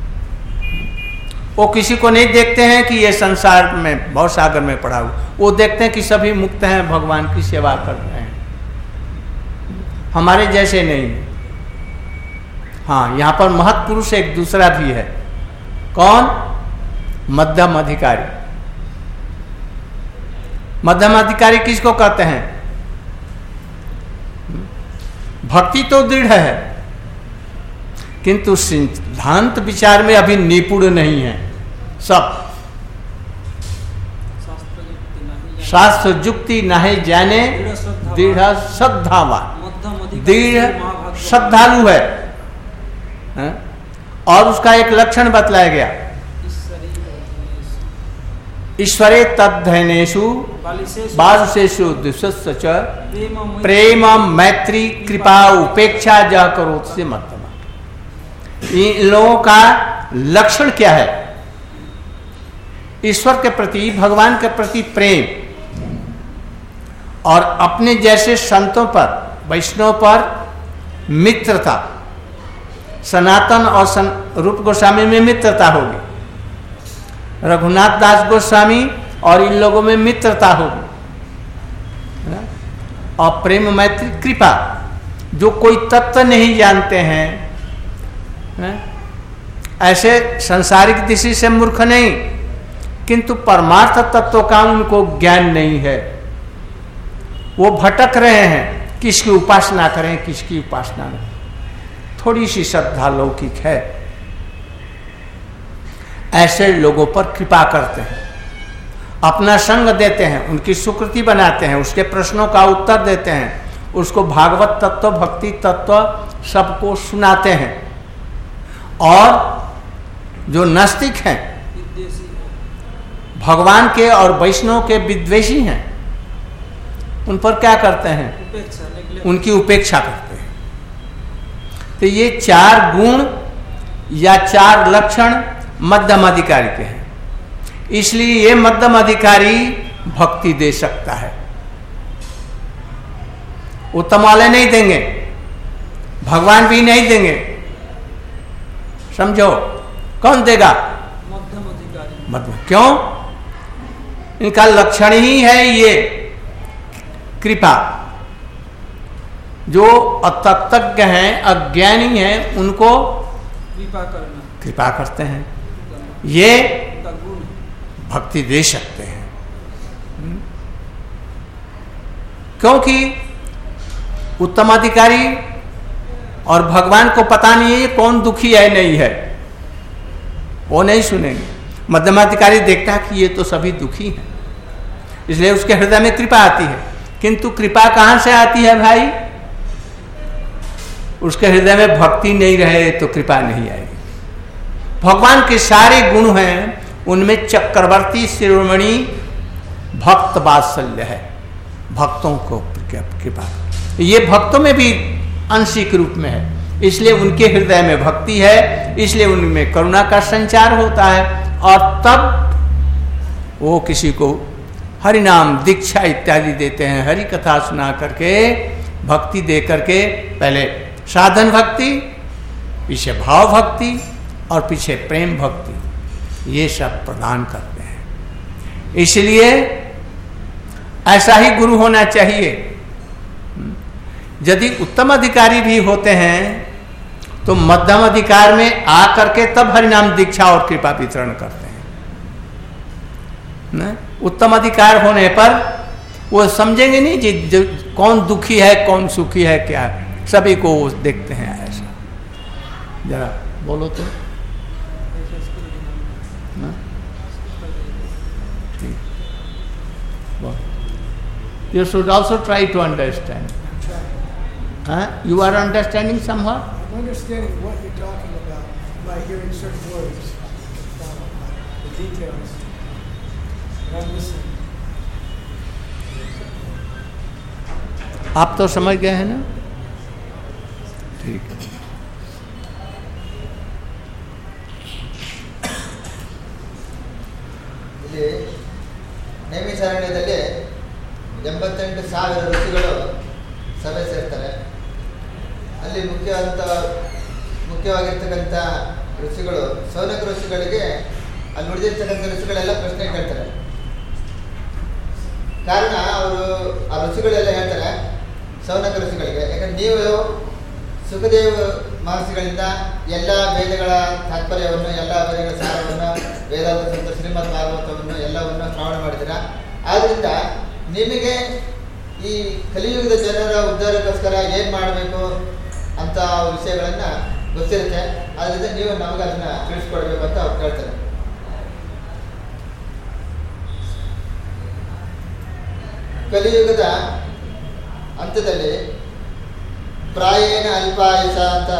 Speaker 1: वो किसी को नहीं देखते हैं कि ये संसार में बहुत सागर में पड़ा हुआ, वो देखते हैं कि सभी मुक्त हैं, भगवान की सेवा कर रहे हैं, हमारे जैसे नहीं। हाँ, यहाँ पर महत्पुरुष एक दूसरा भी है। कौन? मध्यम अधिकारी। मध्यम अधिकारी किसको कहते हैं? भक्ति तो दृढ़ है किंतु सिद्धांत विचार में अभी निपुण नहीं है। सब शास्त्र जुक्ति नहीं जाने, दृढ़ श्रद्धावान, दृढ़ श्रद्धालु है। और उसका एक लक्षण बतलाया गया, ईश्वरे तद्धनेषु बालसेषु दुष्यस्य च प्रेम मैत्री कृपा उपेक्षा जह करोत से मध्यमा। इन लोगों का लक्षण क्या है? ईश्वर के प्रति, भगवान के प्रति प्रेम और अपने जैसे संतों पर, वैष्णव पर मित्रता। सनातन और रूप गोस्वामी में मित्रता होगी, रघुनाथ दास गोस्वामी और इन लोगों में मित्रता होगी। और प्रेम मैत्री कृपा, जो कोई तत्व नहीं जानते हैं, ऐसे सांसारिक दृष्टि से मूर्ख नहीं, किंतु परमार्थ तत्व का उनको ज्ञान नहीं है। वो भटक रहे हैं, किसकी उपासना करें, किसकी उपासना नहीं। थोड़ी सी श्रद्धा लौकिक है, ऐसे लोगों पर कृपा करते हैं, अपना संग देते हैं, उनकी सुकृति बनाते हैं, उसके प्रश्नों का उत्तर देते हैं, उसको भागवत तत्व, भक्ति तत्व सबको सुनाते हैं। और जो नास्तिक हैं, भगवान के और वैष्णव के विद्वेषी हैं, उन पर क्या करते हैं? उनकी उपेक्षा करते हैं। तो ये 4 गुण या 4 लक्षण मध्यम अधिकारी के हैं। इसलिए ये मध्यम अधिकारी भक्ति दे सकता है, उत्तम वाले नहीं देंगे, भगवान भी नहीं देंगे। समझो, कौन देगा?
Speaker 3: मध्यम अधिकारी।
Speaker 1: मध्यम। क्यों? इनका लक्षण ही है ये कृपा। जो अतत्वज्ञ हैं, अज्ञानी हैं, उनको
Speaker 3: कृपा करना,
Speaker 1: कृपा करते हैं, ये भक्ति दे सकते हैं। क्योंकि उत्तम अधिकारी और भगवान को पता नहीं है ये कौन दुखी है नहीं है, वो नहीं सुनेंगे। मध्यमाधिकारी देखता है कि ये तो सभी दुखी हैं, इसलिए उसके हृदय में कृपा आती है। किंतु कृपा कहां से आती है भाई? उसके हृदय में भक्ति नहीं रहे तो कृपा नहीं आएगी। भगवान के सारे गुण हैं, उनमें चक्रवर्ती शिरोमणि भक्त वात्सल्य है, भक्तों को कृपा। ये भक्तों में भी आंशिक रूप में है, इसलिए उनके हृदय में भक्ति है, इसलिए उनमें करुणा का संचार होता है। और तब वो किसी को हरि नाम दीक्षा इत्यादि देते हैं, हरि कथा सुना करके, भक्ति दे करके, पहले साधन भक्ति, पीछे भाव भक्ति और पीछे प्रेम भक्ति, ये सब प्रदान करते हैं। इसलिए ऐसा ही गुरु होना चाहिए। यदि उत्तम अधिकारी भी होते हैं तो मध्यम अधिकार में आकर के तब हरिनाम दीक्षा और कृपा वितरण करते हैं न? उत्तम अधिकार होने पर वो समझेंगे नहीं जी कौन दुखी है कौन सुखी है, क्या है, सभी को देखते हैं। ऐसा जरा बोलो तो।
Speaker 3: ऐसे स्कूल के नाम
Speaker 1: हाँ?
Speaker 3: स्किप कर देंगे।
Speaker 1: ठीक, बहुत। You should also try to understand. Huh? You are understanding somewhat?
Speaker 5: I'm understanding what you're talking about by hearing certain words, the details. But I'm listening.
Speaker 1: आप तो समझ गए हैं ना? ठीक है।
Speaker 4: ಇಲ್ಲಿ ನೈಮಿಷಾರಣ್ಯದಲ್ಲಿ 88,000 ಋಷಿಗಳು ಸಭೆ ಸೇರ್ತಾರೆ. ಅಲ್ಲಿ ಮುಖ್ಯವಾಗಿರ್ತಕ್ಕಂಥ ಋಷಿಗಳು ಸೌನಕ ಋಷಿಗಳಿಗೆ ಅಲ್ಲಿ ಉಳಿದಿರ್ತಕ್ಕಂಥ ಋಷಿಗಳೆಲ್ಲ ಪ್ರಶ್ನೆ ಕೇಳ್ತಾರೆ. ಕಾರಣ ಅವರು ಆ ಋಷಿಗಳೆಲ್ಲ ಹೇಳ್ತಾರೆ ಸೌನಕ ಋಷಿಗಳಿಗೆ, ಯಾಕಂದ್ರೆ ನೀವು ಸುಖದೇವ ಮಹರ್ಷಿಗಳಿಂದ ಎಲ್ಲ ವೇದಗಳ ತಾತ್ಪರ್ಯವನ್ನು, ಎಲ್ಲ ವೇದಗಳ ಸಾರವನ್ನು, ವೇದಾಂತ ಶ್ರೀಮದ್ ಭಾಗವತವನ್ನು ಎಲ್ಲವನ್ನು ಶ್ರವಣ ಮಾಡಿದ್ದೀರ. ಆದ್ದರಿಂದ ನಿಮಗೆ ಈ ಕಲಿಯುಗದ ಜನರ ಉದ್ಧಾರಕ್ಕೋಸ್ಕರ ಏನು ಮಾಡಬೇಕು ಅಂತ ವಿಷಯಗಳನ್ನು ಗೊತ್ತಿರುತ್ತೆ. ಆದ್ದರಿಂದ ನೀವು ನಮಗೆ ಅದನ್ನು ತಿಳಿಸ್ಕೊಡ್ಬೇಕು ಅಂತ ಅವ್ರು ಕೇಳ್ತಾರೆ. ಕಲಿಯುಗದ ಹಂತದಲ್ಲಿ ಪ್ರಾಯೇಣ ಅಲ್ಪಾಯುಷ ಅಂತ,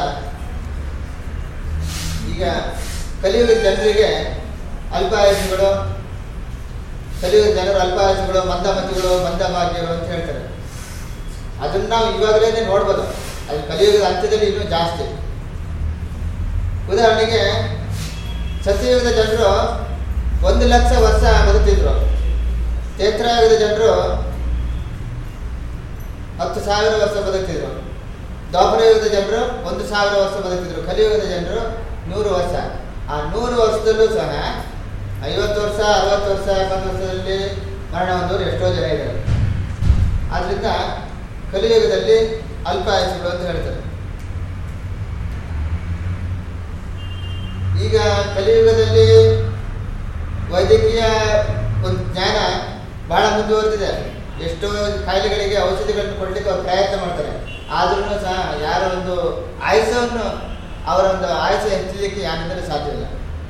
Speaker 4: ಈಗ ಕಲಿಯುಗದ ಜನರಿಗೆ ಅಲ್ಪಾಯುಷಗಳು, ಕಲಿಯುಗದ ಜನರು ಅಲ್ಪಾಯುಷಗಳು, ಮಂದಮತಿಗಳು, ಮಂದಭಾಗ್ಯರು ಅಂತ ಹೇಳ್ತಾರೆ. ಅದನ್ನು ನಾವು ಇವಾಗಲೇ ನೋಡ್ಬೋದು. ಅದು ಕಲಿಯುಗದ ಹಂತದಲ್ಲಿ ಇನ್ನೂ ಜಾಸ್ತಿ. ಉದಾಹರಣೆಗೆ ಸತ್ಯಯುಗದ ಜನರು 1,00,000 ವರ್ಷ ಬದುಕ್ತಿದ್ರು. ತ್ರೇತಾಯುಗದ ಜನರು 10,000 ವರ್ಷ ಬದುಕ್ತಿದ್ರು. ದ್ವಾಪರಯುಗದ ಜನರು 1,000 ವರ್ಷ ಬದುಕ್ತಿದ್ರು. ಕಲಿಯುಗದ ಜನರು 100 ವರ್ಷ. ಆ 100 ವರ್ಷದಲ್ಲೂ ಸಹ 50 ವರ್ಷ, 60 ವರ್ಷ, 70 ವರ್ಷದಲ್ಲಿ ಮರಣ ಹೊಂದೋರು ಎಷ್ಟೋ ಜನ ಇದ್ದಾರೆ. ಆದ್ದರಿಂದ ಕಲಿಯುಗದಲ್ಲಿ ಅಲ್ಪಾಯುಷಗಳು ಅಂತ ಹೇಳ್ತಾರೆ. ಈಗ ಕಲಿಯುಗದಲ್ಲಿ ವೈದ್ಯಕೀಯ ಒಂದು ಜ್ಞಾನ ಬಹಳ ಮುಂದುವರೆದಿದೆ. ಎಷ್ಟೋ ಕಾಯಿಲೆಗಳಿಗೆ ಔಷಧಿಗಳನ್ನು ಕೊಡಲಿಕ್ಕೆ ಅವ್ರು ಪ್ರಯತ್ನ ಮಾಡ್ತಾರೆ. ಆದ್ರೂ ಸಹ ಯಾರ ಒಂದು ಆಯುಷವನ್ನು, ಅವರ ಒಂದು ಆಯುಷ ಹೆಚ್ಚಲಿಕ್ಕೆ ಯಾರಿಂದಲೂ ಸಾಧ್ಯವಿಲ್ಲ.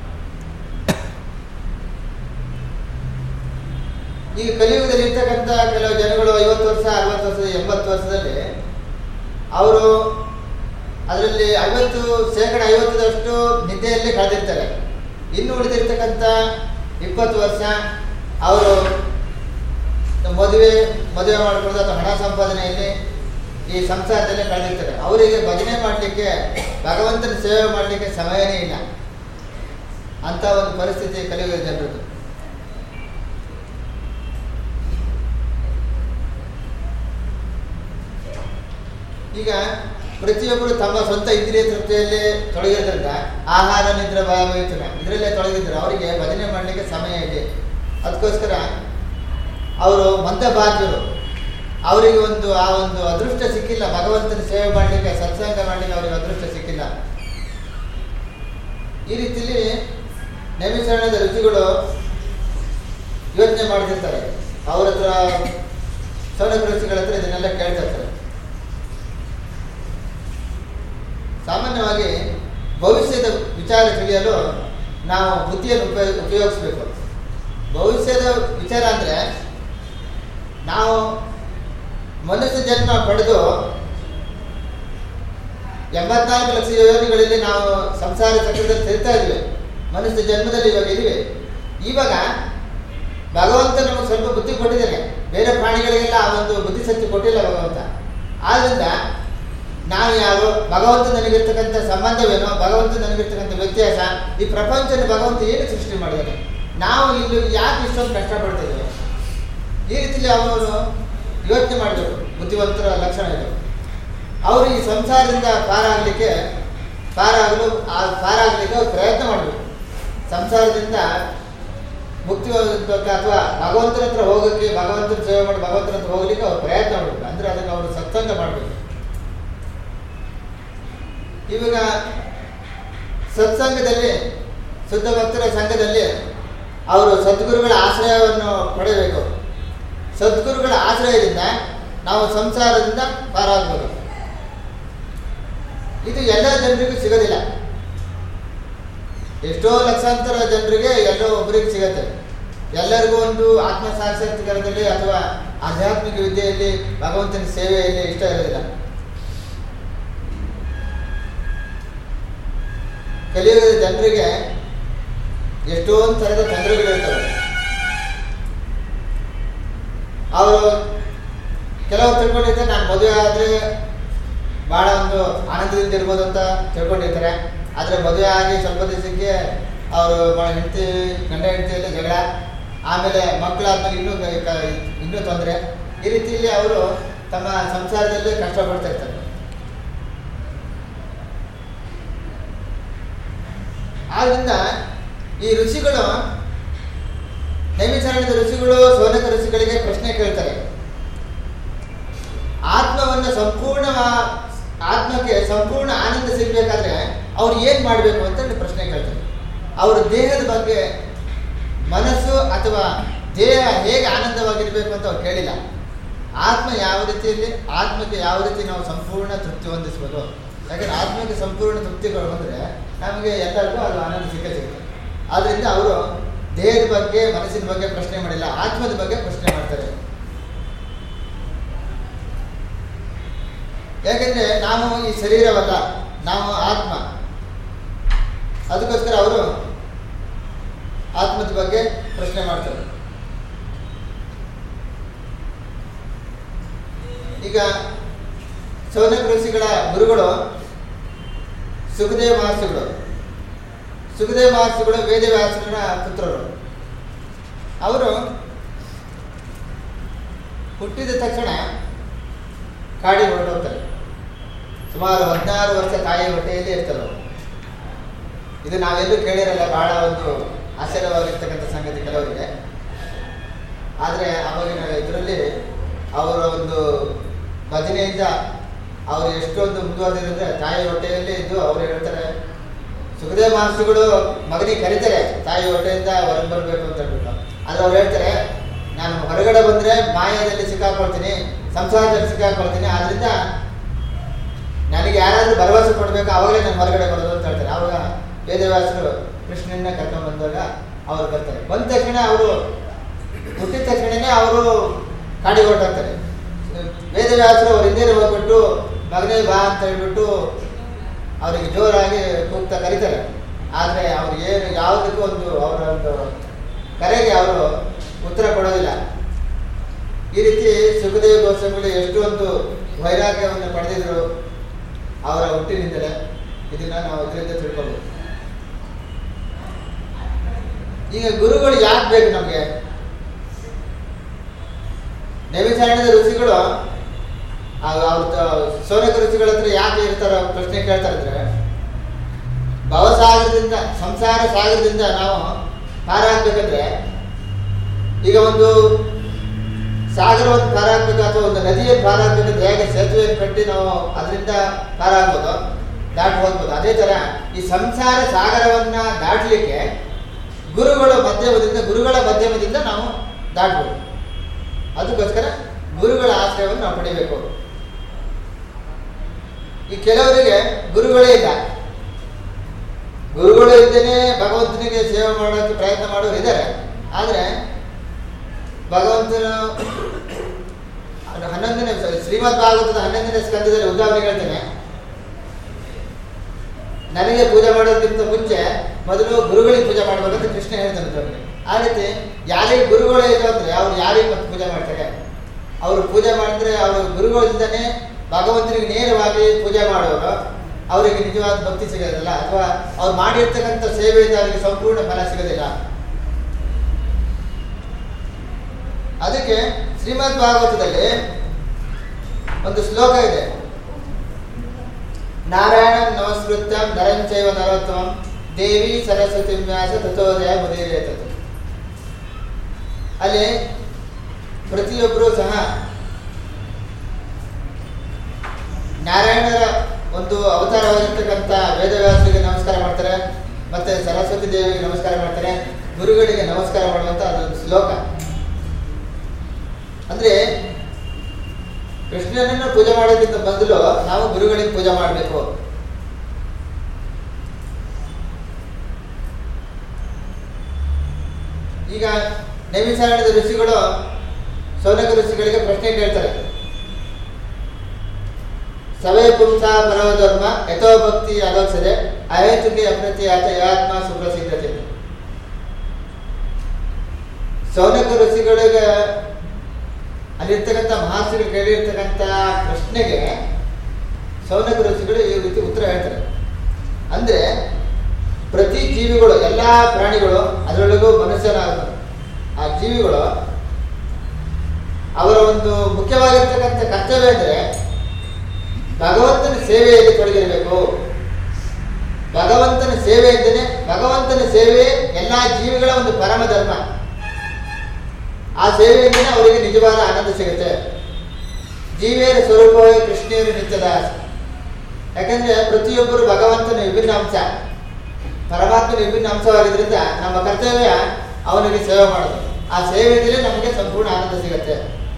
Speaker 4: ಈಗ ಕಲಿಯುಗದಲ್ಲಿ ಇರ್ತಕ್ಕಂಥ ಕೆಲವು ಜನಗಳು 50 ವರ್ಷ, 60 ವರ್ಷ, 80 ವರ್ಷದಲ್ಲಿ ಅವರು ಅದರಲ್ಲಿ 50% ನಿದ್ದೆಯಲ್ಲಿ ಕಳೆದಿರ್ತಾರೆ. ಇನ್ನು ಉಳಿದಿರ್ತಕ್ಕಂಥ 20 ವರ್ಷ ಅವರು ಮದುವೆ ಮಾಡಿಕೊಂಡು ಅಥವಾ ಹಣ ಸಂಪಾದನೆಯಲ್ಲಿ ಈ ಸಂಸಾರದಲ್ಲೇ ಕಳೆದಿರ್ತಾರೆ. ಅವರಿಗೆ ಭಜನೆ ಮಾಡಲಿಕ್ಕೆ, ಭಗವಂತನ ಸೇವೆ ಮಾಡಲಿಕ್ಕೆ ಸಮಯನೇ ಇಲ್ಲ. ಅಂತ ಒಂದು ಪರಿಸ್ಥಿತಿ ಕಲಿಯುಗದ ಜನರದ್ದು. ಈಗ ಪ್ರತಿಯೊಬ್ಬರು ತಮ್ಮ ಸ್ವಂತ ಇಂದ್ರಿಯ ತೃಪ್ತಿಯಲ್ಲೇ ತೊಡಗಿರೋದ್ರಿಂದ ಆಹಾರ, ನಿದ್ರೆ, ಭಾವೈತನ ಇದರಲ್ಲೇ ತೊಡಗಿದ್ರು. ಅವರಿಗೆ ಭಜನೆ ಮಾಡಲಿಕ್ಕೆ ಸಮಯ ಇದೆ. ಅದಕ್ಕೋಸ್ಕರ ಅವರು ಮಂದಭಾಗ್ಯರು. ಅವರಿಗೆ ಆ ಒಂದು ಅದೃಷ್ಟ ಸಿಕ್ಕಿಲ್ಲ. ಭಗವಂತನ ಸೇವೆ ಮಾಡಲಿಕ್ಕೆ, ಸತ್ಸಂಗ ಮಾಡಲಿಕ್ಕೆ ಅವರಿಗೆ ಅದೃಷ್ಟ ಸಿಕ್ಕಿಲ್ಲ. ಈ ರೀತಿಯಲ್ಲಿ ನೈಮಿಷಾರಣ್ಯದ ಋಷಿಗಳು ಯೋಚನೆ ಮಾಡ್ತಿರ್ತಾರೆ. ಅವ್ರ ಹತ್ರ, ಸೌನಕ ಋಷಿಗಳ ಹತ್ರ ಇದನ್ನೆಲ್ಲ ಕೇಳ್ತಾ ಇರ್ತಾರೆ. ಸಾಮಾನ್ಯವಾಗಿ ಭವಿಷ್ಯದ ವಿಚಾರ ತಿಳಿಯಲು ನಾವು ಬುದ್ಧಿಯನ್ನು ಉಪಯೋಗಿಸಬೇಕು. ಭವಿಷ್ಯದ ವಿಚಾರ ಅಂದರೆ ನಾವು ಮನುಷ್ಯ ಜನ್ಮ ಪಡೆದು 84 ಲಕ್ಷ ಯೋನಿಗಳಲ್ಲಿ ನಾವು ಸಂಸಾರ ಚಕ್ರದಲ್ಲಿ ತಿರುಗ್ತಾ ಇದ್ವಿ. ಮನುಷ್ಯ ಜನ್ಮದಲ್ಲಿ ಇವಾಗ ಇದ್ದೀವಿ. ಇವಾಗ ಭಗವಂತ ನಮಗೆ ಸ್ವಲ್ಪ ಬುದ್ಧಿ ಕೊಟ್ಟಿದ್ದಾನೆ. ಬೇರೆ ಪ್ರಾಣಿಗಳಿಗೆಲ್ಲ ಆ ಒಂದು ಬುದ್ಧಿಶಕ್ತಿ ಕೊಟ್ಟಿಲ್ಲ ಭಗವಂತ. ಆದ್ದರಿಂದ ನಾವು ಯಾರು, ಭಗವಂತ ನನಗಿರ್ತಕ್ಕಂಥ ಸಂಬಂಧವೇನೋ, ಭಗವಂತ ನನಗಿರ್ತಕ್ಕಂಥ ವ್ಯತ್ಯಾಸ, ಈ ಪ್ರಪಂಚನ ಭಗವಂತ ಏನು ಸೃಷ್ಟಿ ಮಾಡಿದ್ದಾನೆ, ನಾವು ಇಲ್ಲಿ ಯಾಕೆ ಇಷ್ಟೊಂದು ಕಷ್ಟಪಡ್ತಿದ್ದೇವೆ, ಈ ರೀತಿಯಲ್ಲಿ ಅವರು ಯೋಚನೆ ಮಾಡಬೇಕು. ಬುದ್ಧಿವಂತರ ಲಕ್ಷಣ ಇದು. ಅವರು ಈ ಸಂಸಾರದಿಂದ ಪಾರಾಗಲಿಕ್ಕೆ ಅವ್ರು ಪ್ರಯತ್ನ ಮಾಡಬೇಕು. ಸಂಸಾರದಿಂದ ಮುಕ್ತಿ ಹೋಗಕ್ಕೆ ಅಥವಾ ಭಗವಂತನ ಹತ್ರ ಹೋಗೋಕ್ಕೆ, ಭಗವಂತನ ಸೇವೆ ಮಾಡಿ ಭಗವಂತನ ಹತ್ರ ಹೋಗ್ಲಿಕ್ಕೆ ಅವ್ರು ಪ್ರಯತ್ನ ಮಾಡಬೇಕು. ಅಂದರೆ ಅದನ್ನು ಅವರು ಸತ್ಸಂಗ ಮಾಡಬೇಕು. ಇವಾಗ ಸತ್ಸಂಗದಲ್ಲಿ, ಶುದ್ಧ ಭಕ್ತರ ಸಂಘದಲ್ಲಿ ಅವರು ಸದ್ಗುರುಗಳ ಆಶ್ರಯವನ್ನು ಪಡೆಯಬೇಕು. ಸದ್ಗುರುಗಳ ಆಶ್ರಯದಿಂದ ನಾವು ಸಂಸಾರದಿಂದ ಪಾರಾಗಬಹುದು. ಇದು ಎಲ್ಲ ಜನರಿಗೂ ಸಿಗೋದಿಲ್ಲ. ಎಷ್ಟೋ ಲಕ್ಷಾಂತರ ಜನರಿಗೆ ಎಲ್ಲೋ ಒಬ್ಬರಿಗೆ ಸಿಗತ್ತೆ. ಎಲ್ಲರಿಗೂ ಒಂದು ಆತ್ಮ ಸಾಕ್ಷಾತ್ಕಾರದಲ್ಲಿ ಅಥವಾ ಆಧ್ಯಾತ್ಮಿಕ ವಿದ್ಯೆಯಲ್ಲಿ ಭಗವಂತನ ಸೇವೆಯಲ್ಲಿ ಇಷ್ಟ ಇರೋದಿಲ್ಲ. ಕಲಿಯುಗದ ಜನರಿಗೆ ಎಷ್ಟೊಂದು ಥರದ ತೊಂದರೆಗಳಿರ್ತವೆ. ಅವರು ಕೆಲವರು ತಿಳ್ಕೊಂಡಿರ್ತಾರೆ, ನಾನು ಮದುವೆ ಆದರೆ ಭಾಳ ಒಂದು ಆನಂದದಿಂದ ಇರ್ಬೋದು ಅಂತ ತಿಳ್ಕೊಂಡಿರ್ತಾರೆ. ಆದರೆ ಮದುವೆ ಆಗಿ ಸ್ವಲ್ಪ ದಿವಸಕ್ಕೆ ಅವರು ಗಂಡ ಹೆಂಡತಿಯಲ್ಲಿ ಜಗಳ, ಆಮೇಲೆ ಮಕ್ಕಳಾದ್ಮೇಲೆ ಇನ್ನೂ ತೊಂದರೆ. ಈ ರೀತಿಯಲ್ಲಿ ಅವರು ತಮ್ಮ ಸಂಸಾರದಲ್ಲಿ ಕಷ್ಟಪಡ್ತಾ ಇರ್ತಾರೆ. ಆದ್ದರಿಂದ ಈ ಋಷಿಗಳು, ನೈಮಿಷಾರಣ್ಯದ ಋಷಿಗಳು ಸೌನಕ ಋಷಿಗಳಿಗೆ ಪ್ರಶ್ನೆ ಕೇಳ್ತಾರೆ. ಆತ್ಮಕ್ಕೆ ಸಂಪೂರ್ಣ ಆನಂದ ಸಿಗಬೇಕಾದ್ರೆ ಅವ್ರು ಏನು ಮಾಡಬೇಕು ಅಂತ ಪ್ರಶ್ನೆ ಕೇಳ್ತಾರೆ. ಅವರ ದೇಹದ ಬಗ್ಗೆ, ಮನಸ್ಸು ಅಥವಾ ದೇಹ ಹೇಗೆ ಆನಂದವಾಗಿರಬೇಕು ಅಂತ ಅವ್ರು ಕೇಳಿಲ್ಲ. ಆತ್ಮಕ್ಕೆ ಯಾವ ರೀತಿ ನಾವು ಸಂಪೂರ್ಣ ತೃಪ್ತಿ ಹೊಂದಿಸ್ಬೋದು. ಯಾಕಂದರೆ ಆತ್ಮಕ್ಕೆ ಸಂಪೂರ್ಣ ತೃಪ್ತಿಗಳು ಬಂದರೆ ನಮಗೆ ಎಲ್ಲರಿಗೂ ಅದು ಆನಂದ ಸಿಗುತ್ತೆ. ಆದ್ದರಿಂದ ಅವರು ದೇಹದ ಬಗ್ಗೆ, ಮನಸ್ಸಿನ ಬಗ್ಗೆ ಪ್ರಶ್ನೆ ಮಾಡಿಲ್ಲ, ಆತ್ಮದ ಬಗ್ಗೆ ಪ್ರಶ್ನೆ ಮಾಡ್ತಾರೆ. ಯಾಕೆಂದರೆ ನಾವು ಈ ಶರೀರವಲ್ಲ, ನಾವು ಆತ್ಮ. ಅದಕ್ಕೋಸ್ಕರ ಅವರು ಆತ್ಮದ ಬಗ್ಗೆ ಪ್ರಶ್ನೆ ಮಾಡ್ತಾರೆ. ಈಗ ಸೌನಕ ಋಷಿಗಳ ಗುರುಗಳು ಸುಖದೇವ ಮಹರ್ಷಿಗಳು. ಸುಖದೇವ ಮಹರ್ಷಿಗಳು ವೇದವ್ಯಾಸನ ಪುತ್ರರು. ಅವರು ಹುಟ್ಟಿದ ತಕ್ಷಣ ಕಾಡಿಗೆ ಹೊರಟೋಗ್ತಾರೆ. ಸುಮಾರು 16 ವರ್ಷ ತಾಯಿ ಹೊಟ್ಟೆಯಲ್ಲಿ ಇರ್ತಾರೆ. ಇದು ನಾವೆಲ್ಲೂ ಕೇಳಿರಲ್ಲ, ಬಹಳ ಒಂದು ಆಶ್ಚರ್ಯವಾಗಿರ್ತಕ್ಕಂಥ ಸಂಗತಿ ಕೆಲವರಿಗೆ. ಆದರೆ ಅವಾಗಿನ ಇದರಲ್ಲಿ ಅವರ ಒಂದು ಭಜನೆಯಿಂದ ಅವರು ಎಷ್ಟೊಂದು ಮುಂದುವರೆದಿರಂದ್ರೆ ತಾಯಿ ಹೊಟ್ಟೆಯಲ್ಲಿ ಇದ್ದು ಅವರು ಹೇಳ್ತಾರೆ, ಸುಖದೇವ ಮಹರ್ಷಿಗಳು ಮಗನಿಗೆ ಕರೀತಾರೆ ತಾಯಿ ಹೊಟ್ಟೆಯಿಂದ ಹೊರಗೆ ಬರಬೇಕು ಅಂತ ಹೇಳ್ಬಿಟ್ಟು. ಆದರೆ ಅವ್ರು ಹೇಳ್ತಾರೆ, ನಾನು ಹೊರಗಡೆ ಬಂದರೆ ಮಾಯದಲ್ಲಿ ಸಿಕ್ಕಾಕೊಳ್ತೀನಿ, ಸಂಸಾರದಲ್ಲಿ ಸಿಕ್ಕಾಕೊಳ್ತೀನಿ, ಆದ್ದರಿಂದ ನನಗೆ ಯಾರಾದರೂ ಭರವಸೆ ಕೊಡಬೇಕು, ಆವಾಗಲೇ ನಾನು ಹೊರಗಡೆ ಬರೋದು ಅಂತ ಹೇಳ್ತಾರೆ. ಆವಾಗ ವೇದವ್ಯಾಸರು ಕೃಷ್ಣನ ಕರ್ಕೊಂಡು ಬಂದಾಗ ಅವರು ಬರ್ತಾರೆ. ಬಂದ ತಕ್ಷಣ ಅವರು ಹುಟ್ಟಿದ ತಕ್ಷಣನೇ ಅವರು ಕಾಡಿಗೆ ಹೊರಟಾಗ್ತಾರೆ. ವೇದವ್ಯಾಸರು ಅವ್ರ ಹಿಂದೆ ಹೋಗ್ಬಿಟ್ಟು ಮಗನೇ ಬಾ ಅಂತ ಹೇಳ್ಬಿಟ್ಟು ಅವರಿಗೆ ಜೋರಾಗಿ ಕೂಗ್ತಾ ಕರೀತಾರೆ. ಆದರೆ ಅವ್ರು ಏನು ಯಾವುದಕ್ಕೂ ಅವರ ಒಂದು ಕರೆಗೆ ಅವರು ಉತ್ತರ ಕೊಡೋದಿಲ್ಲ. ಈ ರೀತಿ ಸುಖದೇವ ಗೋಸ್ವಾಮಿಗಳು ಎಷ್ಟೊಂದು ವೈರಾಗ್ಯವನ್ನು ಪಡೆದಿದ್ರು ಅವರ ಹುಟ್ಟಿನಿಂದಲೇ. ಇದನ್ನ ನಾವು ಇದರಿಂದ ತಿಳ್ಕೊಳ್ಬೋದು. ಈಗ ಗುರುಗಳು ಯಾಕೆ ಬೇಕು ನಮಗೆ? ನೈಮಿಷಾರಣ್ಯದ ಋಷಿಗಳು ಸೌನಕ ಋಷಿಗಳ ಹತ್ರ ಯಾಕೆ ಇರ್ತಾರೋ ಪ್ರಶ್ನೆ ಕೇಳ್ತಾ ಇದ್ರೆ, ಭವಸಾಗರದಿಂದ, ಸಂಸಾರ ಸಾಗರದಿಂದ ನಾವು ಪಾರಾಗಬೇಕಂದ್ರೆ, ಈಗ ಒಂದು ಸಾಗರವನ್ನು ಪಾರಾಗಬೇಕು ಅಥವಾ ಒಂದು ನದಿಯನ್ನು ಪಾರಾಗಬೇಕಂದ್ರೆ ಹೇಗೆ ಸೇತುವೆಯನ್ನು ಕಟ್ಟಿ ನಾವು ಅದರಿಂದ ಪಾರಾಗ್ಬೋದು, ದಾಟಿ ಹೋಗ್ಬೋದು. ಅದೇ ಥರ ಈ ಸಂಸಾರ ಸಾಗರವನ್ನ ದಾಟಲಿಕ್ಕೆ ಗುರುಗಳ ಮಧ್ಯಮದಿಂದ ನಾವು ದಾಟ್ಬೋದು. ಅದಕ್ಕೋಸ್ಕರ ಗುರುಗಳ ಆಶ್ರಯವನ್ನು ನಾವು ಪಡಿಬೇಕು. ಈ ಕೆಲವರಿಗೆ ಗುರುಗಳೇ ಇಲ್ಲ. ಗುರುಗಳು ಇದ್ದೇನೆ ಭಗವಂತನಿಗೆ ಸೇವೆ ಮಾಡೋಕ್ಕೆ ಪ್ರಯತ್ನ ಮಾಡೋರು ಇದ್ದಾರೆ. ಆದರೆ ಭಗವಂತನ 11ನೇ ಶ್ರೀಮದ್ ಭಾಗವತದ 11ನೇ ಸ್ಕಂದದಲ್ಲಿ ಉದಾಹರಣೆ ಹೇಳ್ತೇನೆ, ನನಗೆ ಪೂಜೆ ಮಾಡೋದಕ್ಕಿಂತ ಮುಂಚೆ ಮೊದಲು ಗುರುಗಳಿಗೆ ಪೂಜೆ ಮಾಡಬೇಕಂತ ಕೃಷ್ಣ ಹೇಳ್ತಾನೆ. ಆ ರೀತಿ ಯಾರಿಗೆ ಗುರುಗಳೇ ಇಲ್ಲ ಅಂದರೆ ಅವ್ರು ಯಾರಿಗೆ ಮತ್ತೆ ಪೂಜೆ ಮಾಡ್ತಾರೆ? ಅವರು ಪೂಜೆ ಮಾಡಿದ್ರೆ ಅವರು ಗುರುಗಳಿಂದನೇ ಭಗವಂತನಿಗೆ ನೇರವಾಗಿ ಪೂಜೆ ಮಾಡೋರು ಅವರಿಗೆ ನಿಜವಾದ ಭಕ್ತಿ ಸಿಗೋದಿಲ್ಲ, ಅಥವಾ ಅವ್ರು ಮಾಡಿರ್ತಕ್ಕಂಥ ಸೇವೆಯಿಂದ ಅವರಿಗೆ ಸಂಪೂರ್ಣ ಫಲ ಸಿಗೋದಿಲ್ಲ. ಅದಕ್ಕೆ ಶ್ರೀಮದ್ ಭಾಗವತದಲ್ಲಿ ಒಂದು ಶ್ಲೋಕ ಇದೆ, ನಾರಾಯಣಂ ನಮಸ್ಕೃತ್ಯಂ ನರಂ ಚೈವ ನರೋತ್ತಮಂ ದೇವಿ ಸರಸ್ವತಿ ವ್ಯಾಸ ತಥೋದಯ ಮುದೀರೇತದ್ದು. ಅಲ್ಲಿ ಪ್ರತಿಯೊಬ್ಬರೂ ಸಹ ನಾರಾಯಣರ ಒಂದು ಅವತಾರವಾಗಿರ್ತಕ್ಕಂಥ ವೇದವ್ಯಾಸರಿಗೆ ನಮಸ್ಕಾರ ಮಾಡ್ತಾರೆ, ಮತ್ತೆ ಸರಸ್ವತಿ ದೇವಿಗೆ ನಮಸ್ಕಾರ ಮಾಡ್ತಾರೆ, ಗುರುಗಳಿಗೆ ನಮಸ್ಕಾರ ಮಾಡುವಂಥ ಅದೊಂದು ಶ್ಲೋಕ. ಅಂದರೆ ಕೃಷ್ಣನನ್ನು ಪೂಜೆ ಮಾಡೋದಕ್ಕಿಂತ ಮೊದಲು ನಾವು ಗುರುಗಳಿಗೆ ಪೂಜೆ ಮಾಡಬೇಕು. ಈಗ ನೈಮಿಷಾರಣ್ಯದ ಋಷಿಗಳು ಶೌನಕ ಋಷಿಗಳಿಗೆ ಪ್ರಶ್ನೆ ಕೇಳ್ತಾರೆ. ಸವೇ ಪುಂಸ ಪರವಧರ್ಮ ಯಥೋ ಭಕ್ತಿ ಅಲೋಕ್ಷದೆ ಅಹೇತುಕೆ ಅಪ್ರತಿ ಆತ ಯಾತ್ಮ ಸುಪ್ರಸಿದ್ಧತೆ. ಶೌನಕ ಋಷಿಗಳಿಗೆ ಅಲ್ಲಿರ್ತಕ್ಕಂಥ ಮಹರ್ಷಿಗಳು ಕೇಳಿರ್ತಕ್ಕಂಥ ಪ್ರಶ್ನೆಗೆ ಶೌನಕ ಋಷಿಗಳು ಈ ರೀತಿ ಉತ್ತರ ಹೇಳ್ತಾರೆ. ಅಂದರೆ ಪ್ರತಿ ಜೀವಿಗಳು, ಎಲ್ಲ ಪ್ರಾಣಿಗಳು, ಅದರೊಳಗೂ ಮನುಷ್ಯನ ಆ ಜೀವಿಗಳು ಅವರ ಒಂದು ಮುಖ್ಯವಾಗಿರ್ತಕ್ಕಂಥ ಕರ್ತವ್ಯ ಅಂದರೆ ಭಗವಂತನ ಸೇವೆಯಲ್ಲಿ ತೊಡಗಿರಬೇಕು. ಭಗವಂತನ ಸೇವೆ ಇದ್ದೇನೆ, ಭಗವಂತನ ಸೇವೆ ಎಲ್ಲ ಜೀವಿಗಳ ಒಂದು ಪರಮ ಧರ್ಮ. ಆ ಸೇವೆಯಿಂದಲೇ ಅವರಿಗೆ ನಿಜವಾದ ಆನಂದ ಸಿಗುತ್ತೆ. ಜೀವಿಯರ ಸ್ವರೂಪವೇ ಕೃಷ್ಣೇರು ನಿತ್ಯದಾಸ. ಯಾಕಂದ್ರೆ ಪ್ರತಿಯೊಬ್ಬರು ಭಗವಂತನ ವಿಭಿನ್ನ ಅಂಶ, ಪರಮಾತ್ಮನ ವಿಭಿನ್ನ ಅಂಶವಾಗಿದ್ದರಿಂದ ನಮ್ಮ ಕರ್ತವ್ಯ ಅವನಿಗೆ ಸೇವೆ ಮಾಡೋದು. ಆ ಸೇವೆಯಿಂದಲೇ ನಮಗೆ ಸಂಪೂರ್ಣ ಆನಂದ ಸಿಗುತ್ತೆ.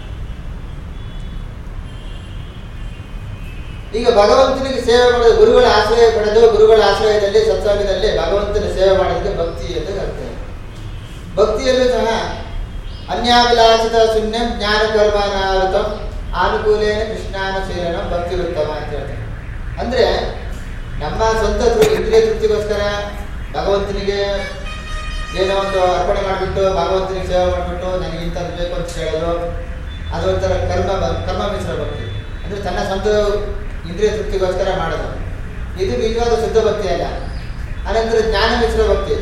Speaker 4: ಈಗ ಭಗವಂತನಿಗೆ ಸೇವೆ ಮಾಡೋದು, ಗುರುಗಳ ಆಶ್ರಯ ಪಡೆದು ಗುರುಗಳ ಆಶ್ರಯದಲ್ಲಿ ಸತ್ಸಂಗದಲ್ಲಿ ಭಗವಂತನ ಸೇವೆ ಮಾಡೋದಕ್ಕೆ ಭಕ್ತಿ ಎಂದು ಕರ್ತೇವೆ. ಭಕ್ತಿಯಲ್ಲೂ ಸಹ ಅನ್ಯಾಭಿಲಾಷಿತ ಶೂನ್ಯಂ ಜ್ಞಾನ ಕರ್ಮಾನಾವೃತಂ ಆನುಕೂಲೇನ ಕೃಷ್ಣಾನುಶೀಲನಂ ಭಕ್ತಿ ಉತ್ತಮ ಅಂತ ಹೇಳ್ತಾರೆ. ಅಂದರೆ ನಮ್ಮ ಸ್ವಂತ ಇಂದ್ರಿಯ ತೃಪ್ತಿಗೋಸ್ಕರ ಭಗವಂತನಿಗೆ ಏನೋ ಒಂದು ಅರ್ಪಣೆ ಮಾಡಿಬಿಟ್ಟು ಭಗವಂತನಿಗೆ ಸೇವೆ ಮಾಡಿಬಿಟ್ಟು ನನಗೆ ಇಂಥದ್ದು ಬೇಕು ಅಂತ ಹೇಳೋದು, ಅದೊಂಥರ ಕರ್ಮ ಮಿಶ್ರ ಭಕ್ತಿ. ಅಂದರೆ ತನ್ನ ಸ್ವಂತ ಇಂದ್ರಿಯ ತೃಪ್ತಿಗೋಸ್ಕರ ಮಾಡೋದು, ಇದು ನಿಜವಾದ ಶುದ್ಧ ಭಕ್ತಿ ಅಲ್ಲ. ಅನಂತರ ಜ್ಞಾನ ಮಿಶ್ರ ಭಕ್ತಿ.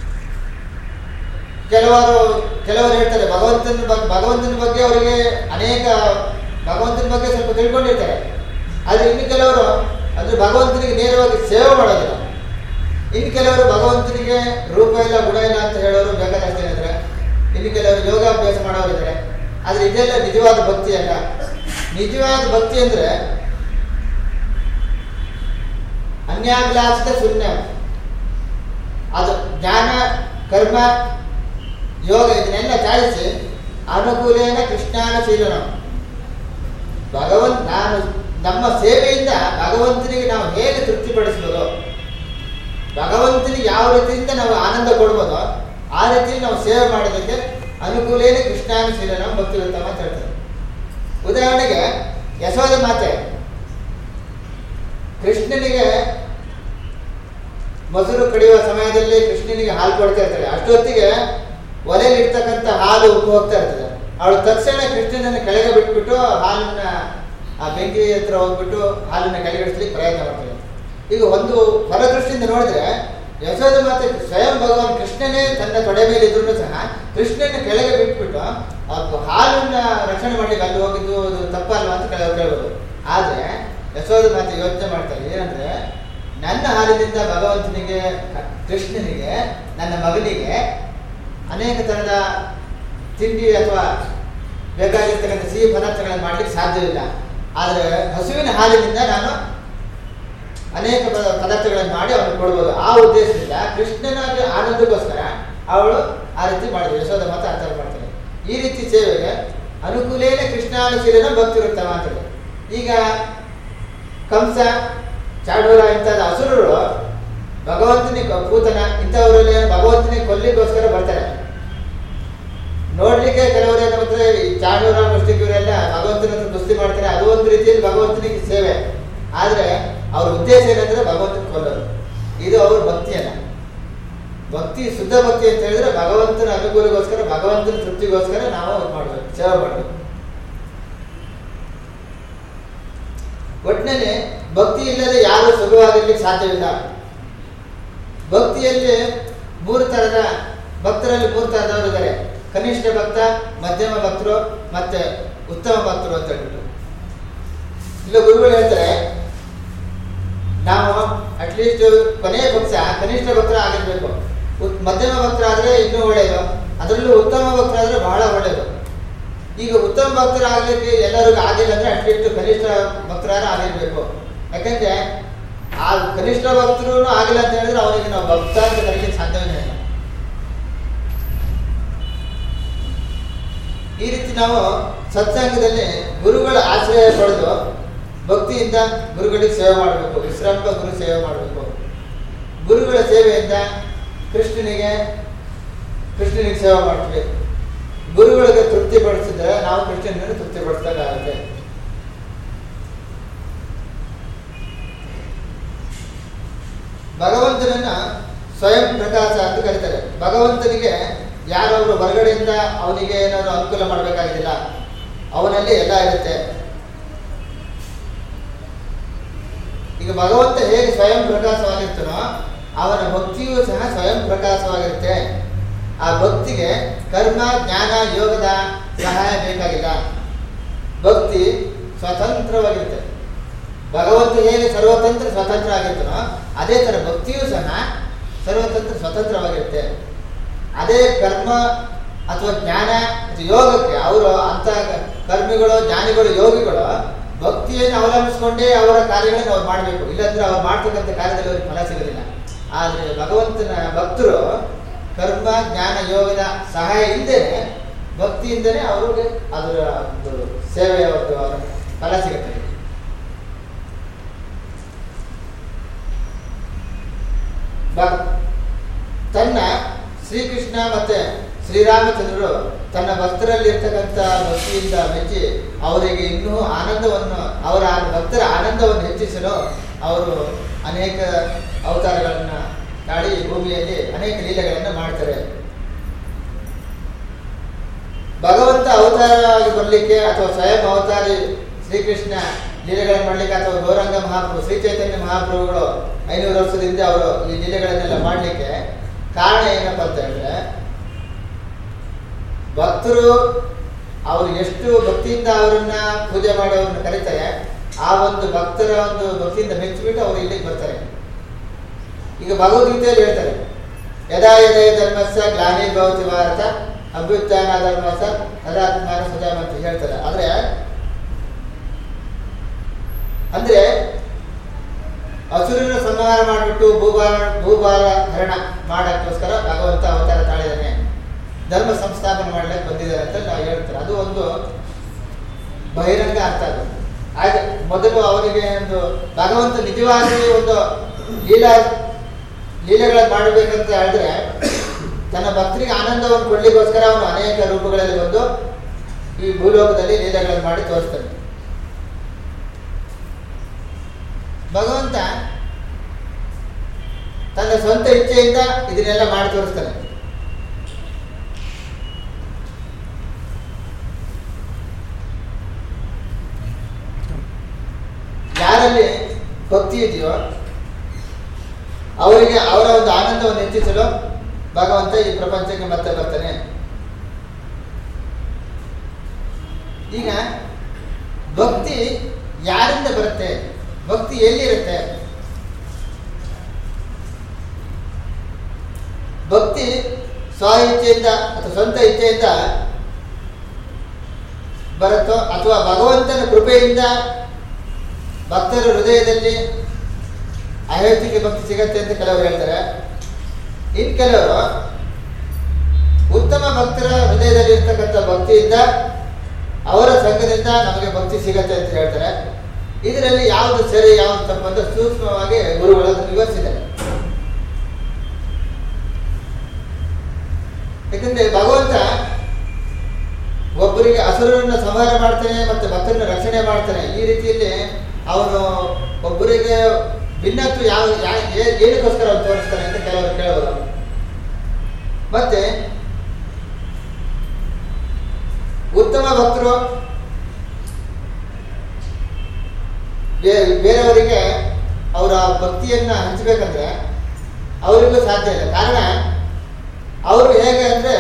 Speaker 4: ಕೆಲವರು ಹೇಳ್ತಾರೆ ಭಗವಂತನ ಬಗ್ಗೆ ಅವರಿಗೆ ಅನೇಕ ಭಗವಂತನ ಬಗ್ಗೆ ಸ್ವಲ್ಪ ತಿಳ್ಕೊಂಡಿರ್ತಾರೆ. ಆದರೆ ಇನ್ನು ಕೆಲವರು ಅಂದರೆ ಭಗವಂತನಿಗೆ ನೇರವಾಗಿ ಸೇವೆ ಮಾಡೋದಿಲ್ಲ. ಇನ್ನು ಕೆಲವರು ಭಗವಂತನಿಗೆ ರೂಪ ಇಲ್ಲ ಗುಣ ಇಲ್ಲ ಅಂತ ಹೇಳೋರು ಬೇಕಾದಷ್ಟೇ ಇದ್ದಾರೆ. ಇನ್ನು ಕೆಲವರು ಯೋಗಾಭ್ಯಾಸ ಮಾಡೋರು ಇದ್ದಾರೆ. ಆದರೆ ಇದೆಲ್ಲ ನಿಜವಾದ ಭಕ್ತಿ ಅಲ್ಲ. ನಿಜವಾದ ಭಕ್ತಿ ಅಂದರೆ ಅನ್ಯಾಭಿಲಾಷಿತ ಶೂನ್ಯ. ಅದು ಜ್ಞಾನ ಕರ್ಮ ಯೋಗ ಇದನ್ನೆಲ್ಲ ಚಾಲಿಸಿ ಅನುಕೂಲೇನ ಕೃಷ್ಣಾನುಶೀಲನ. ನಮ್ಮ ಸೇವೆಯಿಂದ ಭಗವಂತನಿಗೆ ನಾವು ಹೇಗೆ ತೃಪ್ತಿಪಡಿಸ್ಬೋದು, ಭಗವಂತನಿಗೆ ಯಾವ ರೀತಿಯಿಂದ ನಾವು ಆನಂದ ಕೊಡ್ಬೋದೋ ಆ ರೀತಿಯಲ್ಲಿ ನಾವು ಸೇವೆ ಮಾಡೋದಕ್ಕೆ ಅನುಕೂಲೇನ ಕೃಷ್ಣಾನುಶೀಲನ ಭಕ್ತಿ ಉತ್ತಮ ಅಂತ ಹೇಳ್ತಾರೆ. ಉದಾಹರಣೆಗೆ ಯಶೋಧ ಮಾತೆ ಕೃಷ್ಣನಿಗೆ ಮೊಸರು ಕಡಿಯುವ ಸಮಯದಲ್ಲಿ ಕೃಷ್ಣನಿಗೆ ಹಾಲು ಕೊಡ್ತಾ ಇರ್ತಾಳೆ. ಅಷ್ಟೊತ್ತಿಗೆ ಒಲೆಯಲ್ಲಿ ಇರ್ತಕ್ಕಂಥ ಹಾಲು ಉಪ್ಪು ಹೋಗ್ತಾ ಇರ್ತದೆ. ಅವಳು ತಕ್ಷಣ ಕೃಷ್ಣನನ್ನು ಕೆಳಗೆ ಬಿಟ್ಬಿಟ್ಟು ಹಾಲನ್ನ ಆ ಬೆಂಕಿ ಹತ್ರ ಹೋಗ್ಬಿಟ್ಟು ಹಾಲನ್ನ ಕೆಳಗಿಡಿಸ್ಲಿಕ್ಕೆ ಪ್ರಯತ್ನ ಮಾಡ್ತಾಳೆ. ಈಗ ಒಂದು ಹೊರದೃಷ್ಟಿಯಿಂದ ನೋಡಿದ್ರೆ ಯಶೋಧ ಮಾತೆ ಸ್ವಯಂ ಭಗವಾನ್ ಕೃಷ್ಣನೇ ತನ್ನ ತೊಡೆ ಮೇಲೆ ಇದ್ರೂ ಸಹ ಕೃಷ್ಣನ ಕೆಳಗೆ ಬಿಟ್ಬಿಟ್ಟು ಹಾಲನ್ನ ರಕ್ಷಣೆ ಮಾಡ್ಲಿಕ್ಕೆ ಅಲ್ಲಿ ಹೋಗಿದ್ದು ಅದು ತಪ್ಪಲ್ವಾ ಅಂತ ಕೇಳ್ಬೋದು. ಆದರೆ ಯಶೋಧ ಮಾತೆ ಯೋಚನೆ ಮಾಡ್ತಾರೆ ಏನಂದ್ರೆ, ನನ್ನ ಹಾಲಿನಿಂದ ಭಗವಂತನಿಗೆ ಕೃಷ್ಣನಿಗೆ ನನ್ನ ಮಗನಿಗೆ ಅನೇಕ ಥರದ ತಿಂಡಿ ಅಥವಾ ಬೇಕಾಗಿರ್ತಕ್ಕಂಥ ಸಿಹಿ ಪದಾರ್ಥಗಳನ್ನು ಮಾಡಲಿಕ್ಕೆ ಸಾಧ್ಯವಿಲ್ಲ. ಆದರೆ ಹಸುವಿನ ಹಾಲಿನಿಂದ ನಾನು ಅನೇಕ ಪದಾರ್ಥಗಳನ್ನು ಮಾಡಿ ಅವನಿಗೆ ಕೊಡ್ಬೋದು. ಆ ಉದ್ದೇಶದಿಂದ ಕೃಷ್ಣನ ಆನಂದಕ್ಕೋಸ್ಕರ ಅವಳು ಆ ರೀತಿ ಮಾಡಿದ್ರು. ಯಶೋಧ ಮಾತು ಅರ್ಥ ಮಾಡ್ತಾರೆ. ಈ ರೀತಿ ಸೇವೆಗೆ ಅನುಕೂಲೇನ ಕೃಷ್ಣಾನುಶೀಲನ ಭಕ್ತಿ ಉತ್ತಮ ಅಂತೇಳಿ. ಈಗ ಕಂಸ ಚಾಡೂರ ಇಂಥದ್ದು ಅಸುರರು ಭಗವಂತನಿಗೆ ಪೂತನ ಇಂಥವರಲ್ಲಿ ಭಗವಂತನಿಗೆ ಕೊಲ್ಲಿಗೋಸ್ಕರ ಬರ್ತಾರೆ. ನೋಡ್ಲಿಕ್ಕೆ ಕೆಲವರು ಏನು ಮಾಡ್ತಾರೆ, ಈ ಚಾಡೂರ ಮುಷ್ಟಿಕ್ ಇವರೆಲ್ಲ ಭಗವಂತನ ಕುಸ್ತಿ ಮಾಡ್ತಾರೆ. ಅದು ಒಂದು ರೀತಿಯಲ್ಲಿ ಭಗವಂತನಿಗೆ ಸೇವೆ. ಆದರೆ ಅವ್ರ ಉದ್ದೇಶ ಏನಂದ್ರೆ ಭಗವಂತನ ಕೊಲ್ಲೋದು. ಇದು ಅವ್ರ ಭಕ್ತಿಯಲ್ಲ. ಭಕ್ತಿ ಶುದ್ಧ ಭಕ್ತಿ ಅಂತ ಹೇಳಿದ್ರೆ ಭಗವಂತನ ಅನುಕೂಲಗೋಸ್ಕರ ಭಗವಂತನ ತೃಪ್ತಿಗೋಸ್ಕರ ನಾವು ಮಾಡಬೇಕು, ಸೇವೆ ಮಾಡಬೇಕು. ಒಟ್ಟಿನಲ್ಲಿ ಭಕ್ತಿ ಇಲ್ಲದೆ ಯಾರು ಸುಖವಾಗಿರ್ಲಿಕ್ಕೆ ಸಾಧ್ಯವಿಲ್ಲ. ಭಕ್ತಿಯಲ್ಲಿ ಭಕ್ತರಲ್ಲಿ ಮೂರು ತರದವರು ಇದ್ದಾರೆ. ಕನಿಷ್ಠ ಭಕ್ತ, ಮಧ್ಯಮ ಭಕ್ತರು ಮತ್ತೆ ಉತ್ತಮ ಭಕ್ತರು ಅಂತ ಹೇಳ್ಬಿಟ್ಟು. ಇಲ್ಲ ಗುರುಗಳು ಹೇಳ್ತಾರೆ, ನಾವು ಅಟ್ಲೀಸ್ಟ್ ಕೊನೆಯ ಪಕ್ಷ ಕನಿಷ್ಠ ಭಕ್ತರ ಆಗಿರ್ಬೇಕು. ಮಧ್ಯಮ ಭಕ್ತರಾದ್ರೆ ಇನ್ನೂ ಒಳ್ಳೆಯದು, ಅದರಲ್ಲೂ ಉತ್ತಮ ಭಕ್ತರಾದ್ರೆ ಬಹಳ ಒಳ್ಳೆಯದು. ಈಗ ಉತ್ತಮ ಭಕ್ತರಾಗಲಿಕ್ಕೆ ಎಲ್ಲರಿಗೂ ಆಗಿಲ್ಲ ಅಂದ್ರೆ ಅಟ್ಲೀಸ್ಟ್ ಕನಿಷ್ಠ ಭಕ್ತರಾದ್ರೆ ಆಗಿರ್ಬೇಕು. ಯಾಕಂದ್ರೆ ಆ ಕನಿಷ್ಠ ಭಕ್ತರು ಆಗಿಲ್ಲ ಅಂತ ಹೇಳಿದ್ರೆ ಅವನಿಗೆ ನಾವು ಭಕ್ತ ಅಂತ ಕರೀಲಿಕ್ಕೆ ಸಾಧ್ಯವೇ ಇಲ್ಲ. ಈ ರೀತಿ ನಾವು ಸತ್ಸಂಗದಲ್ಲಿ ಗುರುಗಳ ಆಶ್ರಯ ಪಡೆದು ಭಕ್ತಿಯಿಂದ ಗುರುಗಳಿಗೆ ಸೇವೆ ಮಾಡಬೇಕು. ವಿಶ್ರಾಂತ ಗುರು ಸೇವೆ ಮಾಡಬೇಕು. ಗುರುಗಳ ಸೇವೆಯಿಂದ ಕೃಷ್ಣನಿಗೆ ಕೃಷ್ಣನಿಗೆ ಸೇವೆ ಮಾಡ್ತೀವಿ. ಗುರುಗಳಿಗೆ ತೃಪ್ತಿಪಡಿಸಿದ್ರೆ ನಾವು ಕೃಷ್ಣನನ್ನು ತೃಪ್ತಿಪಡಿಸಿದಾಗುತ್ತೆ. ಭಗವಂತನನ್ನ ಸ್ವಯಂ ಪ್ರಕಾಶ ಅಂತ ಕರೀತಾರೆ. ಭಗವಂತನಿಗೆ ಯಾರೊಬ್ರು ಹೊರಗಡೆಯಿಂದ ಅವನಿಗೆ ಏನಾದ್ರು ಅನುಕೂಲ ಮಾಡಬೇಕಾಗಿಲ್ಲ, ಅವನಲ್ಲಿ ಎಲ್ಲ ಇರುತ್ತೆ. ಈಗ ಭಗವಂತ ಹೇಗೆ ಸ್ವಯಂ ಪ್ರಕಾಶವಾಗಿರ್ತಾನೋ ಅವನ ಭಕ್ತಿಯೂ ಸಹ ಸ್ವಯಂ ಪ್ರಕಾಶವಾಗಿರುತ್ತೆ. ಆ ಭಕ್ತಿಗೆ ಕರ್ಮ ಜ್ಞಾನ ಯೋಗದ ಸಹಾಯ ಬೇಕಾಗಿಲ್ಲ. ಭಕ್ತಿ ಸ್ವತಂತ್ರವಾಗಿರುತ್ತೆ. ಭಗವಂತ ಹೇಗೆ ಸರ್ವತಂತ್ರ ಸ್ವತಂತ್ರ ಆಗಿರ್ತಾನೋ ಅದೇ ಥರ ಭಕ್ತಿಯೂ ಸಹ ಸರ್ವತಂತ್ರ ಸ್ವತಂತ್ರವಾಗಿರುತ್ತೆ. ಅದೇ ಕರ್ಮ ಅಥವಾ ಜ್ಞಾನ ಅಥವಾ ಯೋಗಕ್ಕೆ ಅವರು ಅಂತ ಕರ್ಮಿಗಳು ಜ್ಞಾನಿಗಳು ಯೋಗಿಗಳು ಭಕ್ತಿಯನ್ನು ಅವಲಂಬಿಸಿಕೊಂಡೇ ಅವರ ಕಾರ್ಯಗಳನ್ನು ಅವ್ರು ಮಾಡಬೇಕು. ಇಲ್ಲಾಂದ್ರೆ ಅವ್ರು ಮಾಡ್ತಕ್ಕಂಥ ಕಾರ್ಯದಲ್ಲಿ ಅವ್ರಿಗೆ ಫಲ ಸಿಗೋದಿಲ್ಲ. ಆದರೆ ಭಗವಂತನ ಭಕ್ತರು ಕರ್ಮ ಜ್ಞಾನ ಯೋಗದ ಸಹಾಯ ಇಲ್ಲದೇನೆ ಭಕ್ತಿಯಿಂದನೇ ಅವ್ರಿಗೆ ಅದರ ಒಂದು ಸೇವೆಯ ಒಂದು ಅವರ ಫಲ ಸಿಗುತ್ತೆ. ತನ್ನ ಶ್ರೀಕೃಷ್ಣ ಮತ್ತೆ ಶ್ರೀರಾಮಚಂದ್ರರು ತನ್ನ ಭಕ್ತರಲ್ಲಿ ಇರ್ತಕ್ಕಂಥ ಭಕ್ತಿಯಿಂದ ಮೆಚ್ಚಿ ಅವರಿಗೆ ಇನ್ನೂ ಆನಂದವನ್ನು ಅವರ ಭಕ್ತರ ಆನಂದವನ್ನು ಹೆಚ್ಚಿಸಲು ಅವರು ಅನೇಕ ಅವತಾರಗಳನ್ನು ತಾಳಿ ಭೂಮಿಯಲ್ಲಿ ಅನೇಕ ಲೀಲೆಗಳನ್ನು ಮಾಡ್ತಾರೆ. ಭಗವಂತ ಅವತಾರವಾಗಿ ಬರಲಿಕ್ಕೆ ಅಥವಾ ಸ್ವಯಂ ಅವತಾರಿ ಶ್ರೀಕೃಷ್ಣ ಲೀಲೆಗಳನ್ನು ಮಾಡಲಿಕ್ಕೆ ಅಥವಾ ಗೌರಂಗ ಮಹಾಪ್ರಭು ಶ್ರೀ ಚೈತನ್ಯ ಮಹಾಪ್ರಭುಗಳು 500 ವರ್ಷದಿಂದ ಅವರು ಈ ಲೀಲೆಗಳನ್ನೆಲ್ಲ ಮಾಡಲಿಕ್ಕೆ ಕಾರಣ ಏನಪ್ಪ ಅಂತ ಹೇಳಿದ್ರೆ, ಭಕ್ತರು ಅವರು ಎಷ್ಟು ಭಕ್ತಿಯಿಂದ ಅವರನ್ನ ಪೂಜೆ ಮಾಡಿ ಅವ್ರನ್ನ ಕರೀತಾರೆ, ಆ ಒಂದು ಭಕ್ತರ ಒಂದು ಭಕ್ತಿಯಿಂದ ಮೆಚ್ಚಿಬಿಟ್ಟು ಅವರು ಇಲ್ಲಿಗೆ ಬರ್ತಾರೆ. ಈಗ ಭಗವದ್ಗೀತೆಯಲ್ಲಿ ಹೇಳ್ತಾರೆ, ಯದಾ ಯದಯ ಧರ್ಮಸ್ಯ ಗ್ಲಾನಿರ್ಭವತಿ ಭಾರತ ಅಭ್ಯುತ್ಥಾನ ಧರ್ಮಸ್ಯ ತದಾತ್ಮಾನ ಸುಧಾಮ ಅಂತ ಹೇಳ್ತಾರೆ. ಅಂದ್ರೆ ಅಸುರನ ಸಂಹಾರ ಮಾಡಿಬಿಟ್ಟು ಭೂಭಾರ ಹರಣ ಮಾಡಕ್ಕೋಸ್ಕರ ಭಗವಂತ ಅವತಾರ ತಾಳಿದಾನೆ, ಧರ್ಮ ಸಂಸ್ಥಾಪನೆ ಮಾಡ್ಲಿಕ್ಕೆ ಬಂದಿದ್ದಾರೆ ಅಂತ ನಾವು ಹೇಳ್ತಾರೆ. ಅದು ಒಂದು ಬಹಿರಂಗ ಅರ್ಥ. ಅದು ಹಾಗೆ ಮೊದಲು ಅವನಿಗೆ ಒಂದು ಭಗವಂತ ನಿಜವಾಗಿ ಒಂದು ಲೀಲೆಗಳನ್ನು ಮಾಡಬೇಕಂತ ಹೇಳಿದ್ರೆ ತನ್ನ ಭಕ್ತರಿಗೆ ಆನಂದವನ್ನು ಕೊಡ್ಲಿಕ್ಕೋಸ್ಕರ ಅವನು ಅನೇಕ ರೂಪಗಳಲ್ಲಿ ಬಂದು ಈ ಭೂಲೋಕದಲ್ಲಿ ಲೀಲೆಗಳನ್ನು ಮಾಡಿ ತೋರಿಸ್ತಾನೆ. ಭಗವಂತ ತನ್ನ ಸ್ವಂತ ಇಚ್ಛೆಯಿಂದ ಇದನ್ನೆಲ್ಲ ಮಾಡಿ ತೋರಿಸ್ತಾನೆ. ಯಾರಲ್ಲಿ ಭಕ್ತಿ ಇದೆಯೋ ಅವರಿಗೆ ಅವರ ಒಂದು ಆನಂದವನ್ನು ಹೆಚ್ಚಿಸಲು ಭಗವಂತ ಈ ಪ್ರಪಂಚಕ್ಕೆ ಮತ್ತೆ ಬರ್ತಾನೆ. ಈಗ ಭಕ್ತಿ ಯಾರಿಂದ ಬರುತ್ತೆ, ಭಕ್ತಿ ಎಲ್ಲಿರುತ್ತೆ? ಭಕ್ತಿ ಸ್ವ ಇಚ್ಛೆಯಿಂದ ಅಥವಾ ಸ್ವಂತ ಇಚ್ಛೆಯಿಂದ ಬರುತ್ತೋ ಅಥವಾ ಭಗವಂತನ ಕೃಪೆಯಿಂದ ಭಕ್ತರ ಹೃದಯದಲ್ಲಿ ಅಹೇತುಕ ಭಕ್ತಿ ಸಿಗತ್ತೆ ಅಂತ ಕೆಲವರು ಹೇಳ್ತಾರೆ. ಇನ್ನು ಕೆಲವರು ಉತ್ತಮ ಭಕ್ತರ ಹೃದಯದಲ್ಲಿ ಇರ್ತಕ್ಕಂಥ ಭಕ್ತಿಯಿಂದ ಅವರ ಸಂಘದಿಂದ ನಮಗೆ ಭಕ್ತಿ ಸಿಗತ್ತೆ ಅಂತ ಹೇಳ್ತಾರೆ. ಇದರಲ್ಲಿ ಯಾವುದು ಸರಿ ಯಾವುದು ತಪ್ಪು ಅಂತ ಸೂಕ್ಷ್ಮವಾಗಿ ಗುರುಗಳನ್ನು ವಿವರಿಸಿದ್ದಾರೆ. ಯಾಕಂದ್ರೆ ಭಗವಂತ ಒಬ್ಬರಿಗೆ ಅಸುರರನ್ನು ಸಂಹಾರ ಮಾಡ್ತಾನೆ ಮತ್ತೆ ಭಕ್ತರನ್ನ ರಕ್ಷಣೆ ಮಾಡ್ತಾನೆ. ಈ ರೀತಿಯಲ್ಲಿ ಅವನು ಒಬ್ಬರಿಗೆ ಭಿನ್ನತ್ವ ಏನಕ್ಕೋಸ್ಕರ ಅವ್ರು ತೋರಿಸ್ತಾನೆ ಅಂತ ಕೆಲವರು ಕೇಳಬಹುದು. ಮತ್ತೆ ಉತ್ತಮ ಭಕ್ತರು ಬೇರೆಯವರಿಗೆ ಅವರ ಭಕ್ತಿಯನ್ನ ಹಂಚಬೇಕಂದ್ರೆ ಅವರಿಗೂ ಸಾಧ್ಯ ಇಲ್ಲ. ಕಾರಣ ಅವರು ಹೇಗೆ ಅಂದ್ರೆ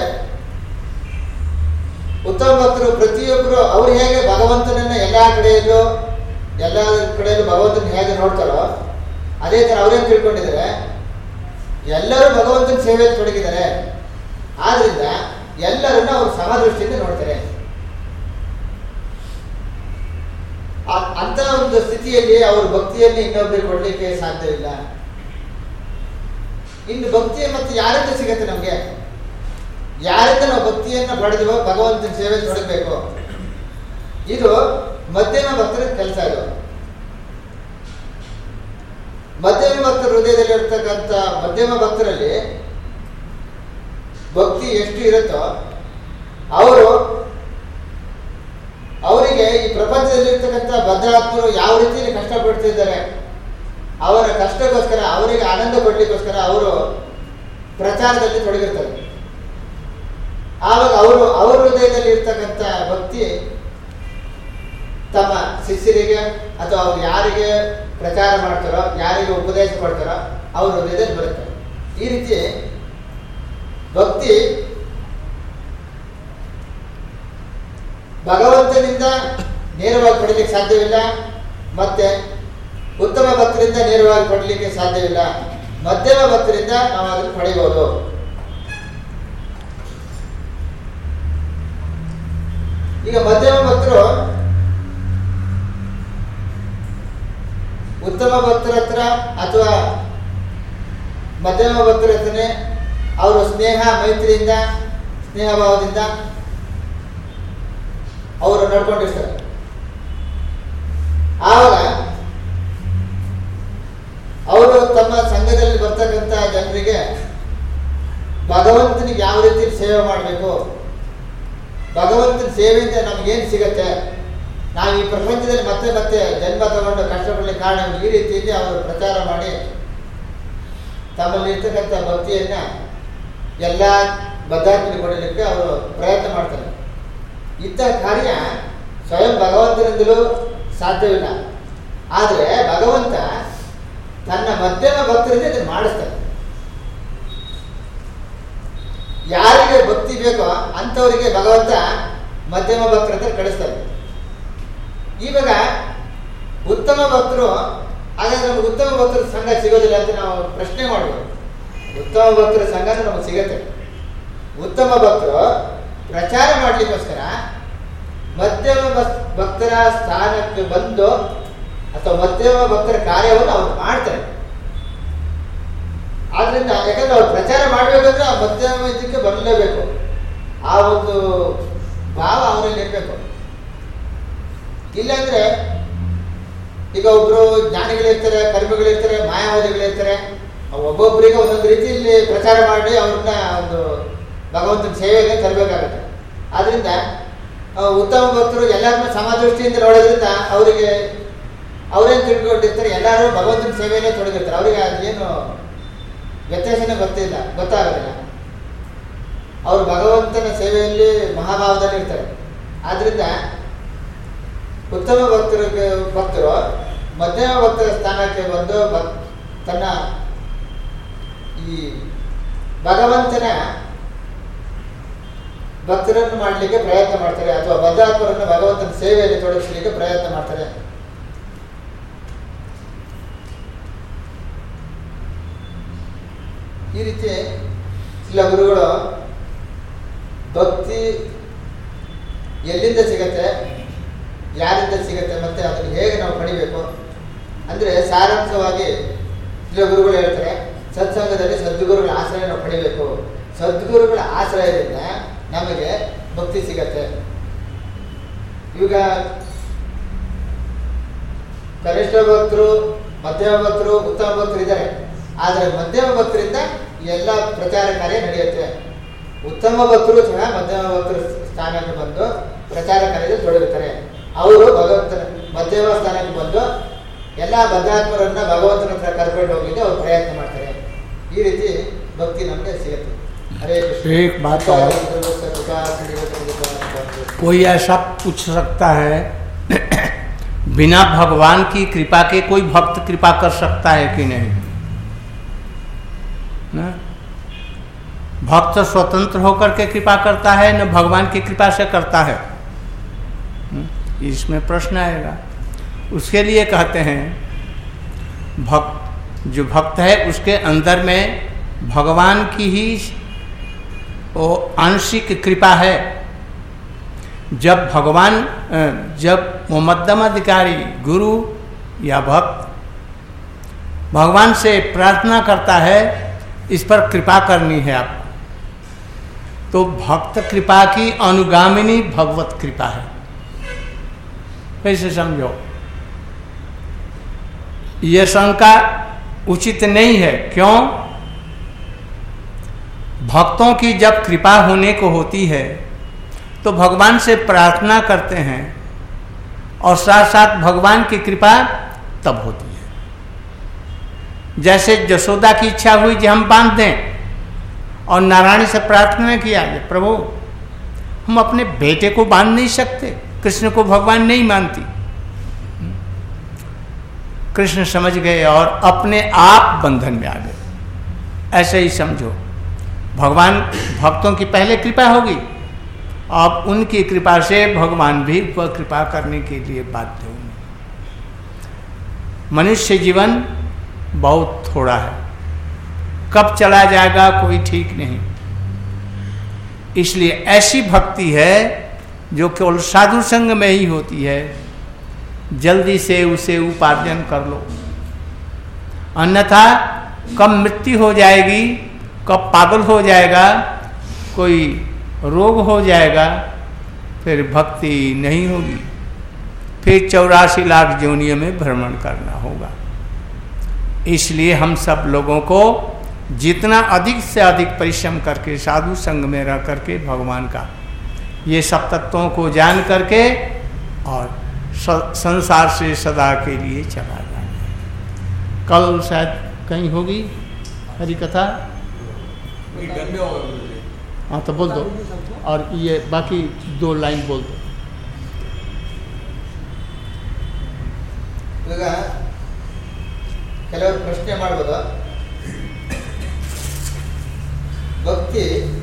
Speaker 4: ಉತ್ತಮ ಭಕ್ತರು ಪ್ರತಿಯೊಬ್ಬರು ಅವರು ಹೇಗೆ ಭಗವಂತನನ್ನ ಎಲ್ಲಾ ಕಡೆಯಲ್ಲೂ ಭಗವಂತನ ಹೇಗೆ ನೋಡ್ತಾರೋ ಅದೇ ತರ ಅವರೇನು ತಿಳ್ಕೊಂಡಿದ್ದಾರೆ, ಎಲ್ಲರೂ ಭಗವಂತನ ಸೇವೆಯಲ್ಲಿ ತೊಡಗಿದ್ದಾರೆ. ಆದ್ರಿಂದ ಎಲ್ಲರನ್ನ ಅವರು ಸಮದೃಷ್ಟಿಯಿಂದ ನೋಡ್ತಾರೆ. ಅಂತ ಒಂದು ಸ್ಥಿತಿಯಲ್ಲಿ ಅವರು ಭಕ್ತಿಯಲ್ಲಿ ಇನ್ನೊಬ್ಬರಿಗೆ ಕೊಡ್ಲಿಕ್ಕೆ ಸಾಧ್ಯವಿಲ್ಲ. ಇನ್ನು ಭಕ್ತಿ ಮತ್ತೆ ಯಾರಿಂದ ಸಿಗತ್ತೆ ನಮ್ಗೆ? ಯಾರಿಂದ ನಾವು ಭಕ್ತಿಯನ್ನ ಪಡೆದಿವೋ ಭಗವಂತನ ಸೇವೆಯಲ್ಲಿ ತೊಡಗಬೇಕು. ಇದು ಮಧ್ಯಮ ಭಕ್ತರ ಕೆಲಸ. ಇದು ಮಧ್ಯಮ ಭಕ್ತರ ಹೃದಯದಲ್ಲಿ ಇರ್ತಕ್ಕಂಥ ಮಧ್ಯಮ ಭಕ್ತರಲ್ಲಿ ಭಕ್ತಿ ಎಷ್ಟು ಇರುತ್ತೋ ಅವರಿಗೆ ಈ ಪ್ರಪಂಚದಲ್ಲಿರ್ತಕ್ಕಂಥ ಬದ್ಧಾತ್ಮರು ಯಾವ ರೀತಿಯಲ್ಲಿ ಕಷ್ಟಪಡ್ತಿದ್ದಾರೆ, ಅವರ ಕಷ್ಟಕ್ಕೋಸ್ಕರ ಅವರಿಗೆ ಆನಂದ ಕೊಡ್ಲಿಕ್ಕೋಸ್ಕರ ಅವರು ಪ್ರಚಾರದಲ್ಲಿ ತೊಡಗಿರ್ತಾರೆ. ಆವಾಗ ಅವ್ರ ಹೃದಯದಲ್ಲಿ ಇರ್ತಕ್ಕಂಥ ಭಕ್ತಿ ತಮ್ಮ ಶಿಷ್ಯರಿಗೆ ಅಥವಾ ಅವ್ರು ಯಾರಿಗೆ ಪ್ರಚಾರ ಮಾಡ್ತಾರೋ, ಯಾರಿಗೆ ಉಪದೇಶ ಕೊಡ್ತಾರೋ ಅವ್ರ ಹೃದಯದಲ್ಲಿ ಬರುತ್ತೆ. ಈ ರೀತಿ ಭಕ್ತಿ ಭಗವಂತನಿಂದ ನೇರವಾಗಿ ಪಡೀಲಿಕ್ಕೆ ಸಾಧ್ಯವಿಲ್ಲ, ಮತ್ತೆ ಉತ್ತಮ ಭಕ್ತರಿಂದ ನೇರವಾಗಿ ಪಡಲಿಕ್ಕೆ ಸಾಧ್ಯವಿಲ್ಲ. ಮಧ್ಯಮ ಭಕ್ತರಿಂದ ನಾವು ಅದನ್ನು ಪಡೆಯಬಹುದು. ಈಗ ಮಧ್ಯಮ ಭಕ್ತರು ಉತ್ತಮ ಭಕ್ತರ ಹತ್ರ ಅಥವಾ ಮಧ್ಯಮ ಭಕ್ತರ ಹತ್ರನೇ ಅವರು ಸ್ನೇಹ ಮೈತ್ರಿಯಿಂದ ಸ್ನೇಹ ಭಾವದಿಂದ ಅವರು ನಡ್ಕೊಂಡಿರ್ತಾರೆ. ಆವಾಗ ಅವರು ತಮ್ಮ ಸಂಘದಲ್ಲಿ ಬರ್ತಕ್ಕಂಥ ಜನರಿಗೆ ಭಗವಂತನಿಗೆ ಯಾವ ರೀತಿ ಸೇವೆ ಮಾಡಬೇಕು, ಭಗವಂತನ ಸೇವೆಯಿಂದ ನಮಗೇನು ಸಿಗತ್ತೆ, ನಾವು ಈ ಪ್ರಪಂಚದಲ್ಲಿ ಮತ್ತೆ ಮತ್ತೆ ಜನ್ಮ ತಗೊಂಡು ಕಷ್ಟಪಡಲಿಕ್ಕೆ ಕಾರಣ ಈ ರೀತಿಯಲ್ಲಿ ಅವರು ಪ್ರಚಾರ ಮಾಡಿ ತಮ್ಮಲ್ಲಿ ಇರ್ತಕ್ಕಂಥ ಭಕ್ತಿಯನ್ನ ಎಲ್ಲ ಬದ್ಧಾತ್ಮರಿಗೆ ಕೊಡಲಿಕ್ಕೆ ಅವರು ಪ್ರಯತ್ನ ಮಾಡ್ತಾರೆ. ಇಂಥ ಕಾರ್ಯ ಸ್ವಯಂ ಭಗವಂತನಿಂದಲೂ ಸಾಧ್ಯವಿಲ್ಲ. ಆದರೆ ಭಗವಂತ ತನ್ನ ಮಧ್ಯಮ ಭಕ್ತರಿಂದ ಇದನ್ನು ಮಾಡಿಸ್ತಾರೆ. ಯಾರಿಗೆ ಭಕ್ತಿ ಬೇಕೋ ಅಂಥವರಿಗೆ ಭಗವಂತ ಮಧ್ಯಮ ಭಕ್ತರ ಹತ್ರ ಕಳಿಸ್ತಾರೆ. ಇವಾಗ ಉತ್ತಮ ಭಕ್ತರು, ಹಾಗಾದ್ರೆ ನಮ್ಗೆ ಉತ್ತಮ ಭಕ್ತರ ಸಂಘ ಸಿಗೋದಿಲ್ಲ ಅಂತ ನಾವು ಪ್ರಶ್ನೆ ಮಾಡ್ಬೋದು. ಉತ್ತಮ ಭಕ್ತರ ಸಂಘನೂ ನಮಗೆ ಸಿಗತ್ತೆ. ಉತ್ತಮ ಭಕ್ತರು ಪ್ರಚಾರ ಮಾಡಲಿಕ್ಕೋಸ್ಕರ ಮಧ್ಯಮ ಭಕ್ತರ ಸ್ಥಾನಕ್ಕೆ ಬಂದು ಅಥವಾ ಮಧ್ಯಮ ಭಕ್ತರ ಕಾರ್ಯವನ್ನು ಅವ್ರು ಮಾಡ್ತಾರೆ. ಆದ್ರಿಂದ ಯಾಕಂದ್ರೆ ಅವ್ರು ಪ್ರಚಾರ ಮಾಡಬೇಕಂದ್ರೆ ಆ ಮಧ್ಯಮ ಇದಕ್ಕೆ ಬರಲೇಬೇಕು. ಆ ಒಂದು ಭಾವ ಅವರಲ್ಲಿ ಇರಬೇಕು. ಇಲ್ಲಾಂದ್ರೆ ಈಗ ಒಬ್ರು ಜ್ಞಾನಿಗಳಿರ್ತಾರೆ, ಕರ್ಮಿಗಳಿರ್ತಾರೆ, ಮಾಯಾವಾದಿಗಳಿರ್ತಾರೆ. ಒಬ್ಬೊಬ್ಬರಿಗೆ ಒಂದೊಂದು ರೀತಿಯಲ್ಲಿ ಪ್ರಚಾರ ಮಾಡಿ ಅವ್ರನ್ನ ಒಂದು ಭಗವಂತನ ಸೇವೆಗೆ ತರಬೇಕಾಗುತ್ತೆ. ಆದ್ರಿಂದ ಉತ್ತಮ ಭಕ್ತರು ಎಲ್ಲರನ್ನೂ ಸಮದೃಷ್ಟಿಯಿಂದ ನೋಡೋದ್ರಿಂದ ಅವರಿಗೆ ಅವರೇನು ತಿಳ್ಕೊಂಡಿರ್ತಾರೆ, ಎಲ್ಲರೂ ಭಗವಂತನ ಸೇವೆಯಲ್ಲೇ ತೊಡಗಿರ್ತಾರೆ. ಅವರಿಗೆ ಅದೇನು ವ್ಯತ್ಯಾಸನೇ ಗೊತ್ತಾಗೋದಿಲ್ಲ. ಅವರು ಭಗವಂತನ ಸೇವೆಯಲ್ಲಿ ಮಹಾಭಾವದಲ್ಲಿ ಇರ್ತಾರೆ. ಆದ್ರಿಂದ ಉತ್ತಮ ಭಕ್ತರು ಮಧ್ಯಮ ಭಕ್ತರ ಸ್ಥಾನಕ್ಕೆ ಬಂದು ತನ್ನ ಈ ಭಗವಂತನ ಭಕ್ತರನ್ನು ಮಾಡಲಿಕ್ಕೆ ಪ್ರಯತ್ನ ಮಾಡ್ತಾರೆ, ಅಥವಾ ಬದ್ಧಾತ್ಮರನ್ನು ಭಗವಂತನ ಸೇವೆಯಲ್ಲಿ ತೊಡಗಿಸಲಿಕ್ಕೆ ಪ್ರಯತ್ನ ಮಾಡ್ತಾರೆ. ಈ ರೀತಿ ಇಲ್ಲ ಗುರುಗಳು ಭಕ್ತಿ ಎಲ್ಲಿಂದ ಸಿಗತ್ತೆ, ಯಾರಿಂದ ಸಿಗತ್ತೆ, ಮತ್ತೆ ಅದನ್ನು ಹೇಗೆ ನಾವು ಪಡಿಬೇಕು ಅಂದ್ರೆ ಸಾರಾಂಶವಾಗಿ ಇಲ್ಲ ಗುರುಗಳು ಹೇಳ್ತಾರೆ, ಸತ್ಸಂಗದಲ್ಲಿ ಸದ್ಗುರುಗಳ ಆಶ್ರಯ ನಾವು ಪಡಿಬೇಕು. ಸದ್ಗುರುಗಳ ಆಶ್ರಯದಿಂದ ನಮಗೆ ಭಕ್ತಿ ಸಿಗತ್ತೆ. ಈಗ ಕನಿಷ್ಠ ಭಕ್ತರು, ಮಧ್ಯಮ ಭಕ್ತರು, ಉತ್ತಮ ಭಕ್ತರು ಇದ್ದಾರೆ. ಆದರೆ ಮಧ್ಯಮ ಭಕ್ತರಿಂದ ಎಲ್ಲ ಪ್ರಚಾರ ಕಾರ್ಯ ನಡೆಯುತ್ತೆ. ಉತ್ತಮ ಭಕ್ತರು ಸಹ ಮಧ್ಯಮ ಭಕ್ತರ ಸ್ಥಾನಕ್ಕೆ ಬಂದು ಪ್ರಚಾರ ಕಾರ್ಯದಲ್ಲಿ ತೊಡಗುತ್ತಾರೆ. ಅವರು ಭಗವಂತನ ಮಧ್ಯಮ ಸ್ಥಾನಕ್ಕೆ ಬಂದು ಎಲ್ಲ ಬದ್ಧಾತ್ಮರನ್ನ ಭಗವಂತನ ಹತ್ರ ಕರ್ಕೊಂಡು ಹೋಗ್ಲಿಕ್ಕೆ ಅವ್ರು ಪ್ರಯತ್ನ ಮಾಡ್ತಾರೆ. ಈ ರೀತಿ ಭಕ್ತಿ ನಮಗೆ ಸಿಗುತ್ತೆ. हरे कृष्ण।
Speaker 1: एक बात और, कोई ऐसा पूछ सकता है बिना भगवान की कृपा के कोई भक्त कृपा कर सकता है कि नहीं? ना, भक्त स्वतंत्र होकर के कृपा करता है न भगवान की कृपा से करता है। इसमें प्रश्न आएगा। उसके लिए कहते हैं जो भक्त है उसके अंदर में भगवान की ही वो आंशिक कृपा है। जब वो मध्यम अधिकारी गुरु या भक्त भगवान से प्रार्थना करता है इस पर कृपा करनी है आपको, तो भक्त कृपा की अनुगामिनी भगवत कृपा है। कैसे समझो? ये शंका उचित नहीं है। क्यों? भक्तों की जब कृपा होने को होती है तो भगवान से प्रार्थना करते हैं और साथ साथ भगवान की कृपा तब होती है। जैसे जसोदा की इच्छा हुई कि हम बांध दें और नारायण से प्रार्थना किया कि प्रभु हम अपने बेटे को बांध नहीं सकते, कृष्ण को भगवान नहीं मानती। कृष्ण समझ गए और अपने आप बंधन में आ गए। ऐसे ही समझो, भगवान भक्तों की पहले कृपा होगी, अब उनकी कृपा से भगवान भी वह कृपा करने के लिए बाध्य होंगे। मनुष्य जीवन बहुत थोड़ा है, कब चला जाएगा कोई ठीक नहीं। इसलिए ऐसी भक्ति है जो केवल साधु संग में ही होती है, जल्दी से उसे उपार्जन कर लो, अन्यथा कब मृत्यु हो जाएगी, कब पागल हो जाएगा, कोई रोग हो जाएगा, फिर भक्ति नहीं होगी, फिर 84 लाख योनियों में भ्रमण करना होगा। इसलिए हम सब लोगों को जितना अधिक से अधिक परिश्रम करके साधु संग में रह करके भगवान का ये सब तत्वों को जान करके और संसार से सदा के लिए चला जाना। कल शायद कहीं होगी हरि कथा,
Speaker 2: घर में होगा।
Speaker 1: हाँ तो बोल दो, और ये बाकी 2 लाइन बोल दो।
Speaker 4: ಈಗ ಕೆಲವರು ಪ್ರಶ್ನೆ ಮಾಡ್ಬೋದು, ಭಕ್ತಿ